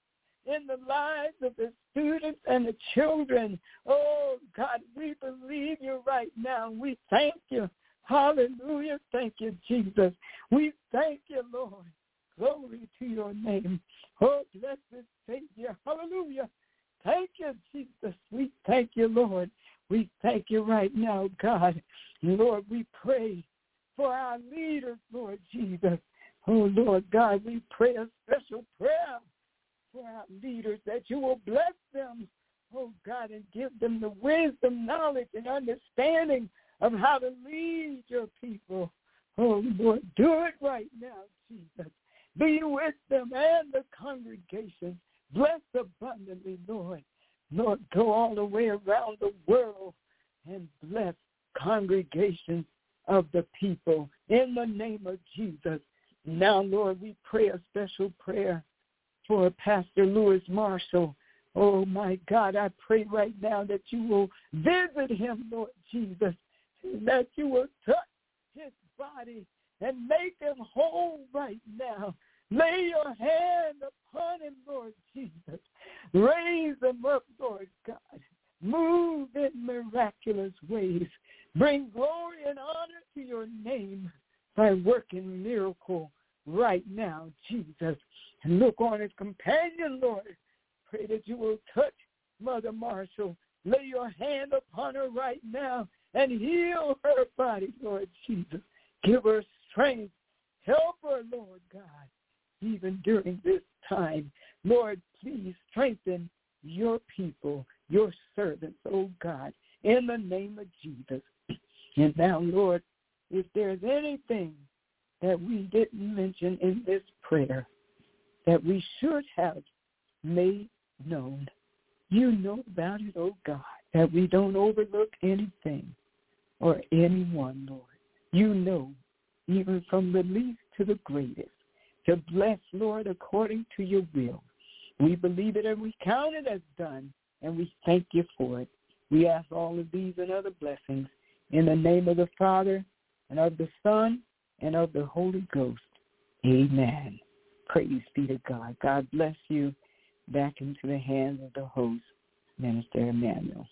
in the lives of the students and the children. Oh, God, we believe you right now. We thank you Hallelujah. Thank you, Jesus. We thank you, Lord. Glory to your name. Oh, blessed Savior. Hallelujah. Thank you, Jesus. We thank you, Lord. We thank you right now, God. Lord, we pray for our leaders, Lord Jesus. Oh, Lord God, we pray a special prayer for our leaders that you will bless them, oh, God, and give them the wisdom, knowledge, and understanding of how to lead your people. Oh, Lord, do it right now, Jesus. Be with them and the congregation. Bless abundantly, Lord. Lord, go all the way around the world and bless congregations of the people in the name of Jesus. Now, Lord, we pray a special prayer for Pastor Lewis Marshall. Oh, my God, I pray right now that you will visit him, Lord Jesus, that you will touch his body and make him whole right now. Lay your hand upon him, Lord Jesus. Raise him up, Lord God. Move in miraculous ways. Bring glory and honor to your name by working miracle right now, Jesus. And look on his companion, Lord. Pray that you will touch Mother Marshall. Lay your hand upon her right now and heal her body, Lord Jesus. Give her strength. Help her, Lord God, even during this time. Lord, please strengthen your people, your servants, oh God, in the name of Jesus. And now, Lord, if there's anything that we didn't mention in this prayer that we should have made known, you know about it, oh God, that we don't overlook anything or anyone, Lord. You know, even from the least to the greatest, to bless, Lord, according to your will. We believe it and we count it as done, and we thank you for it. We ask all of these and other blessings in the name of the Father and of the Son and of the Holy Ghost. Amen. Praise be to God. God bless you. Back into the hands of the host, Minister Emmanuel.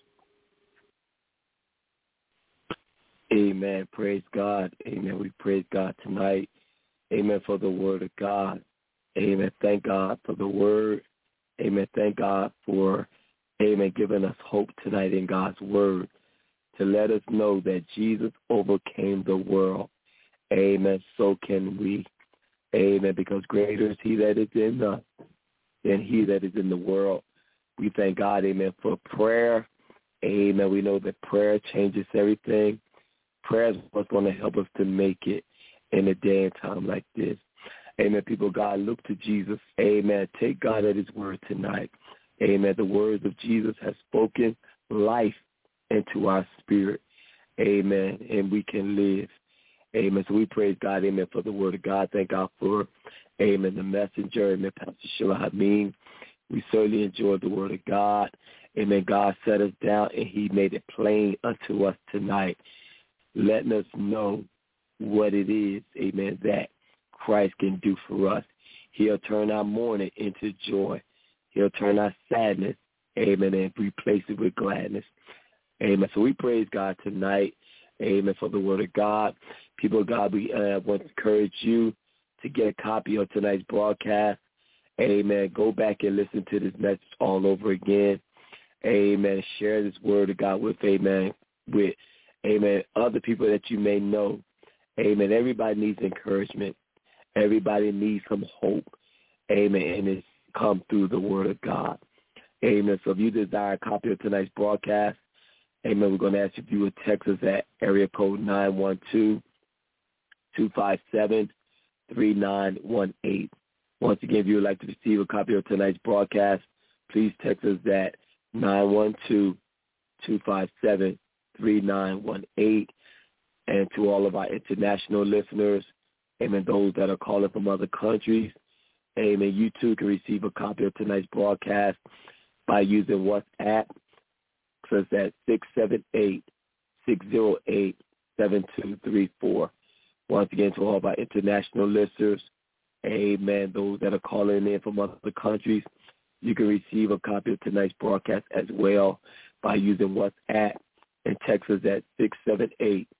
Amen. Praise God. Amen. We praise God tonight. Amen, for the word of God. Amen. Thank God for the word. Amen. Thank God for, amen, giving us hope tonight in God's word to let us know that Jesus overcame the world. Amen. So can we. Amen. Because greater is he that is in us than he that is in the world. We thank God, amen, for prayer. Amen. We know that prayer changes everything. Prayer is what's going to help us to make it in a day and time like this. Amen. People of God, look to Jesus. Amen. Take God at his word tonight. Amen. The words of Jesus has spoken life into our spirit. Amen. And we can live. Amen. So we praise God, amen, for the word of God. Thank God for, amen, the messenger, amen, Pastor Sheila Hameen. We certainly enjoyed the word of God. Amen. God set us down and he made it plain unto us tonight, letting us know what it is, amen, that Christ can do for us. He'll turn our mourning into joy. He'll turn our sadness, amen, and replace it with gladness. Amen. So we praise God tonight, amen, for the word of God. People of God, we want to encourage you to get a copy of tonight's broadcast. Amen. Go back and listen to this message all over again. Amen. Share this word of God with, amen, other people that you may know. Amen. Everybody needs encouragement. Everybody needs some hope. Amen. And it's come through the word of God. Amen. So if you desire a copy of tonight's broadcast, amen, we're going to ask you if you would text us at area code 912-257-3918. Once again, if you would like to receive a copy of tonight's broadcast, please text us at 912-257-3918. And to all of our international listeners, amen, those that are calling from other countries, amen, you too can receive a copy of tonight's broadcast by using WhatsApp. So that's 678-608-7234. Once again, to all of our international listeners, amen, those that are calling in from other countries, you can receive a copy of tonight's broadcast as well by using WhatsApp and text us at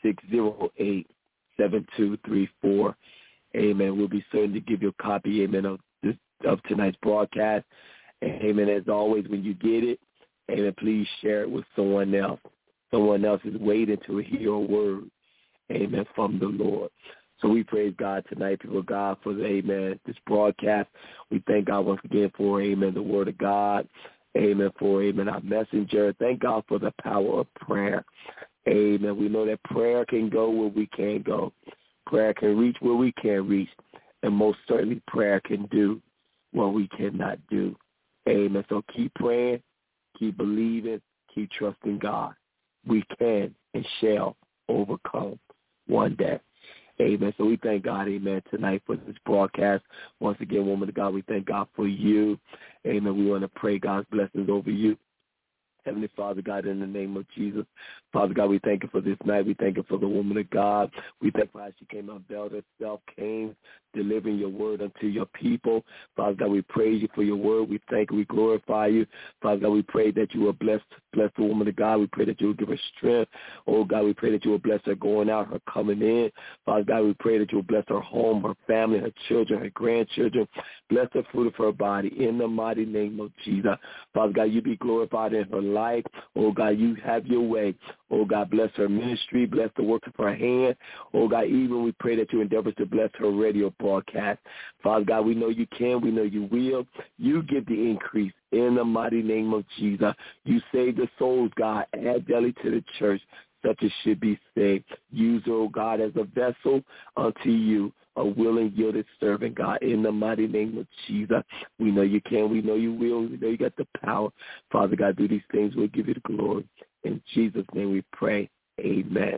608-7234. Amen. We'll be certain to give you a copy, amen, of tonight's broadcast. And, amen, as always, when you get it, amen, please share it with someone else. Someone else is waiting to hear a word, amen, from the Lord. So we praise God tonight, people of God, for the, amen, this broadcast. We thank God once again for, amen, the word of God. Amen, for, amen, our messenger. Thank God for the power of prayer. Amen. We know that prayer can go where we can't go. Prayer can reach where we can't reach. And most certainly prayer can do what we cannot do. Amen. So keep praying, keep believing, keep trusting God. We can and shall overcome one day. Amen. So we thank God, amen, tonight for this broadcast. Once again, woman of God, we thank God for you. Amen. We want to pray God's blessings over you. Heavenly Father, God, in the name of Jesus. Father God, we thank you for this night. We thank you for the woman of God. We thank you for how she came out, veiled herself, came, delivering your word unto your people. Father God, we praise you for your word. We thank you. We glorify you. Father God, we pray that you will bless the woman of God. We pray that you will give her strength. Oh, God, we pray that you will bless her going out, her coming in. Father God, we pray that you will bless her home, her family, her children, her grandchildren. Bless the fruit of her body in the mighty name of Jesus. Father God, you be glorified in her life. Oh, God, you have your way. Oh, God, bless her ministry. Bless the work of her hand. Oh, God, even we pray that you endeavor to bless her radio broadcast. Father God, we know you can. We know you will. You give the increase in the mighty name of Jesus. You save the souls, God. Add daily to the church, such as should be saved. Use her, oh, God, as a vessel unto you, a willing, yielded servant, God, in the mighty name of Jesus. We know you can. We know you will. We know you got the power. Father God, do these things. We'll give you the glory. In Jesus' name we pray. Amen.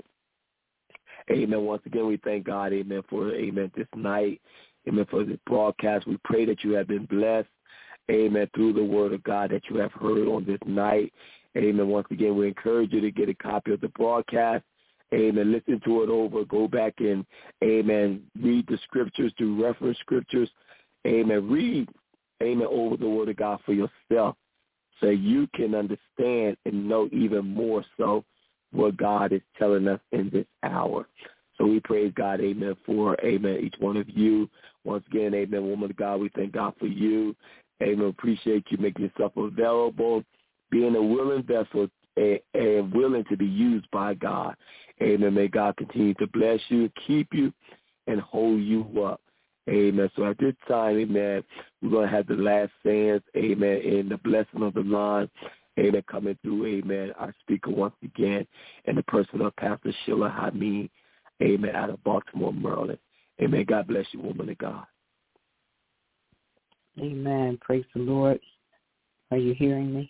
Amen. Once again, we thank God, amen, for, amen, this night. Amen, for this broadcast. We pray that you have been blessed, amen, through the word of God that you have heard on this night. Amen. Once again, we encourage you to get a copy of the broadcast. Amen. Listen to it over. Go back and, amen, read the scriptures, do reference scriptures. Amen. Read, amen, over the word of God for yourself so you can understand and know even more so what God is telling us in this hour. So we praise God, amen, for, amen, each one of you. Once again, amen, woman of God, we thank God for you. Amen. Appreciate you making yourself available, being a willing vessel and willing to be used by God. Amen. May God continue to bless you, keep you, and hold you up. Amen. So at this time, amen, we're going to have the last sayings, amen, in the blessing of the line, amen, coming through, amen, our speaker once again, and the person of Pastor Sheila Hameen, amen, out of Baltimore, Maryland. Amen. God bless you, woman of God. Amen. Praise the Lord. Are you hearing me?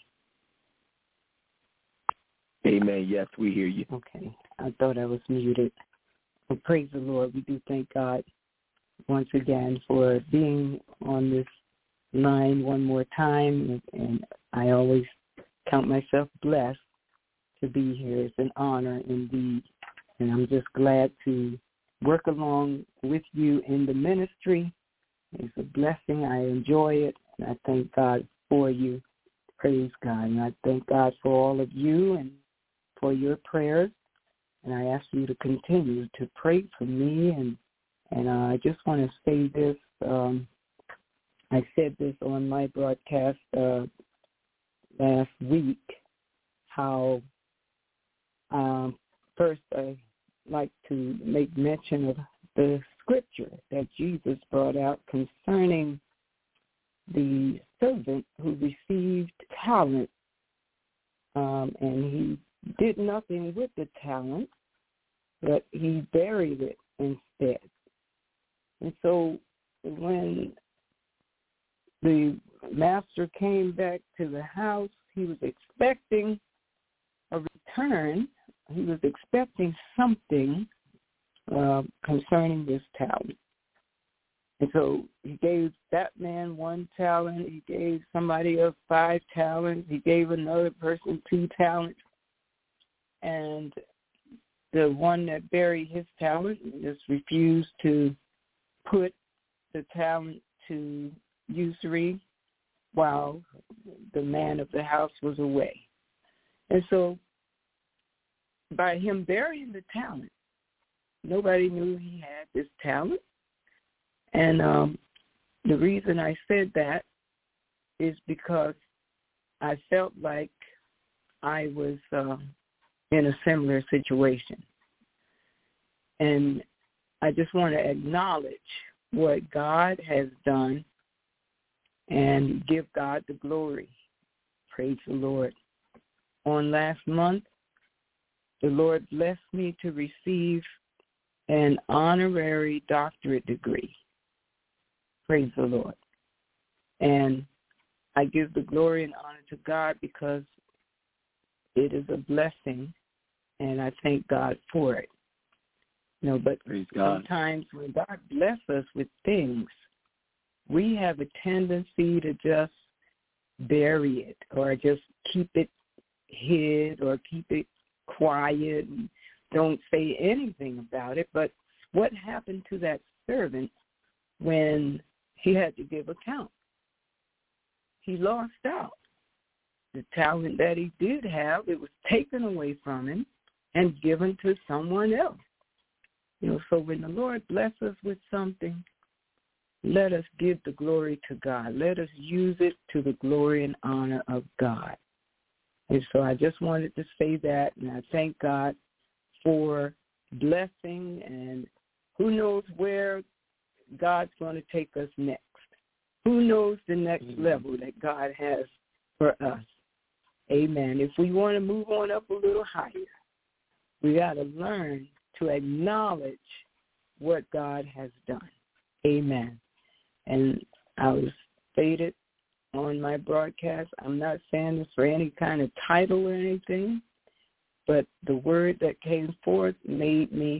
Amen. Yes, we hear you. Okay. I thought I was muted. Well, praise the Lord. We do thank God once again for being on this line one more time. And I always count myself blessed to be here. It's an honor indeed. And I'm just glad to work along with you in the ministry. It's a blessing. I enjoy it. And I thank God for you. Praise God. And I thank God for all of you and for your prayers. And I ask you to continue to pray for me. And I just want to say this. I said this on my broadcast last week, how first I like to make mention of the scripture that Jesus brought out concerning the servant who received talent, and he did nothing with the talent, but he buried it instead. And so when the master came back to the house, he was expecting a return. He was expecting something concerning this talent. And so he gave that man 1 talent. He gave somebody else 5 talents. He gave another person 2 talents. And the one that buried his talent just refused to put the talent to usury while the man of the house was away. And so by him burying the talent, nobody knew he had this talent. And the reason I said that is because I felt like I was in a similar situation. And I just want to acknowledge what God has done and give God the glory. Praise the Lord. On last month, the Lord blessed me to receive an honorary doctorate degree. Praise the Lord. And I give the glory and honor to God because it is a blessing, and I thank God for it. You know, but sometimes when God bless us with things, we have a tendency to just bury it or just keep it hid or keep it quiet and don't say anything about it. But what happened to that servant when he had to give account? He lost out. The talent that he did have, it was taken away from him and given to someone else. You know, so when the Lord bless us with something, let us give the glory to God. Let us use it to the glory and honor of God. And so I just wanted to say that, and I thank God for blessing, and who knows where God's going to take us next. Who knows the next level that God has for us. Amen. If we want to move on up a little higher, we got to learn to acknowledge what God has done. Amen. And I was stated on my broadcast, I'm not saying this for any kind of title or anything, but the word that came forth made me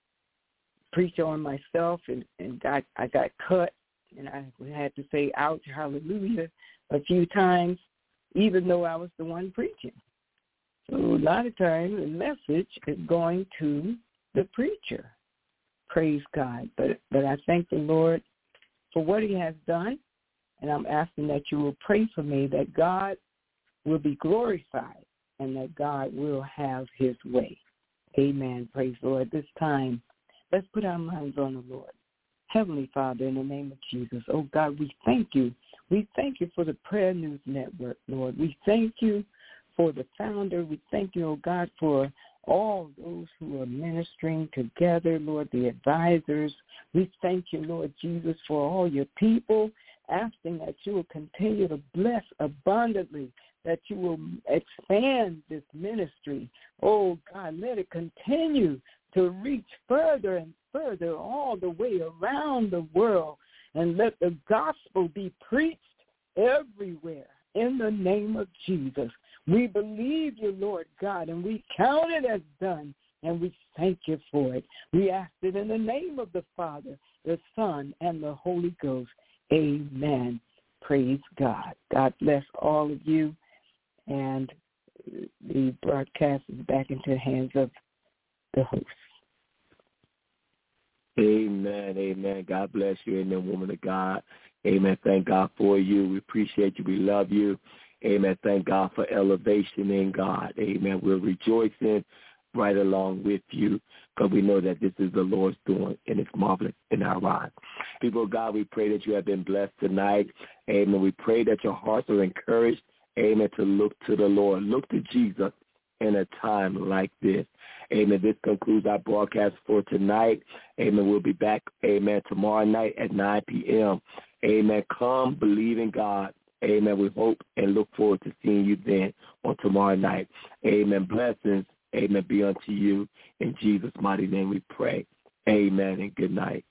preach on myself, and I got cut, and I had to say, ouch, hallelujah, a few times, even though I was the one preaching. So a lot of times the message is going to the preacher. Praise God. But I thank the Lord for what he has done, and I'm asking that you will pray for me that God will be glorified and that God will have his way. Amen. Praise the Lord. This time, let's put our minds on the Lord. Heavenly Father, in the name of Jesus, oh God, we thank you. We thank you for the Prayer News Network, Lord. We thank you for the founder. We thank you, oh God, for all those who are ministering together, Lord, the advisors. We thank you, Lord Jesus, for all your people, asking that you will continue to bless abundantly, that you will expand this ministry. Oh, God, let it continue to reach further and further all the way around the world, and let the gospel be preached everywhere in the name of Jesus. We believe you, Lord God, and we count it as done, and we thank you for it. We ask it in the name of the Father, the Son, and the Holy Ghost. Amen. Praise God. God bless all of you, and the broadcast is back into the hands of the host. Amen, amen. God bless you, amen, woman of God. Amen. Thank God for you. We appreciate you. We love you. Amen. Thank God for elevation in God. Amen. We're rejoicing right along with you because we know that this is the Lord's doing, and it's marvelous in our lives. People of God, we pray that you have been blessed tonight. Amen. We pray that your hearts are encouraged. Amen. To look to the Lord. Look to Jesus in a time like this. Amen. This concludes our broadcast for tonight. Amen. We'll be back, amen, tomorrow night at 9 p.m. Amen. Come, believe in God. Amen. We hope and look forward to seeing you then on tomorrow night. Amen. Blessings, amen, be unto you. In Jesus' mighty name we pray. Amen and good night.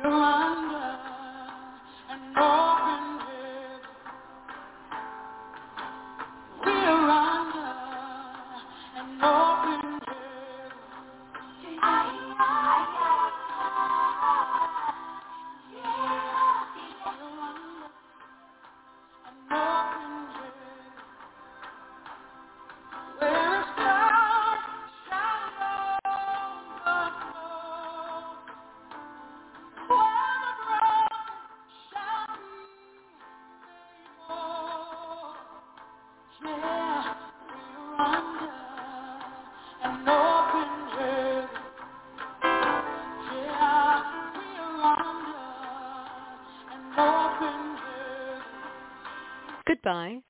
Goodbye.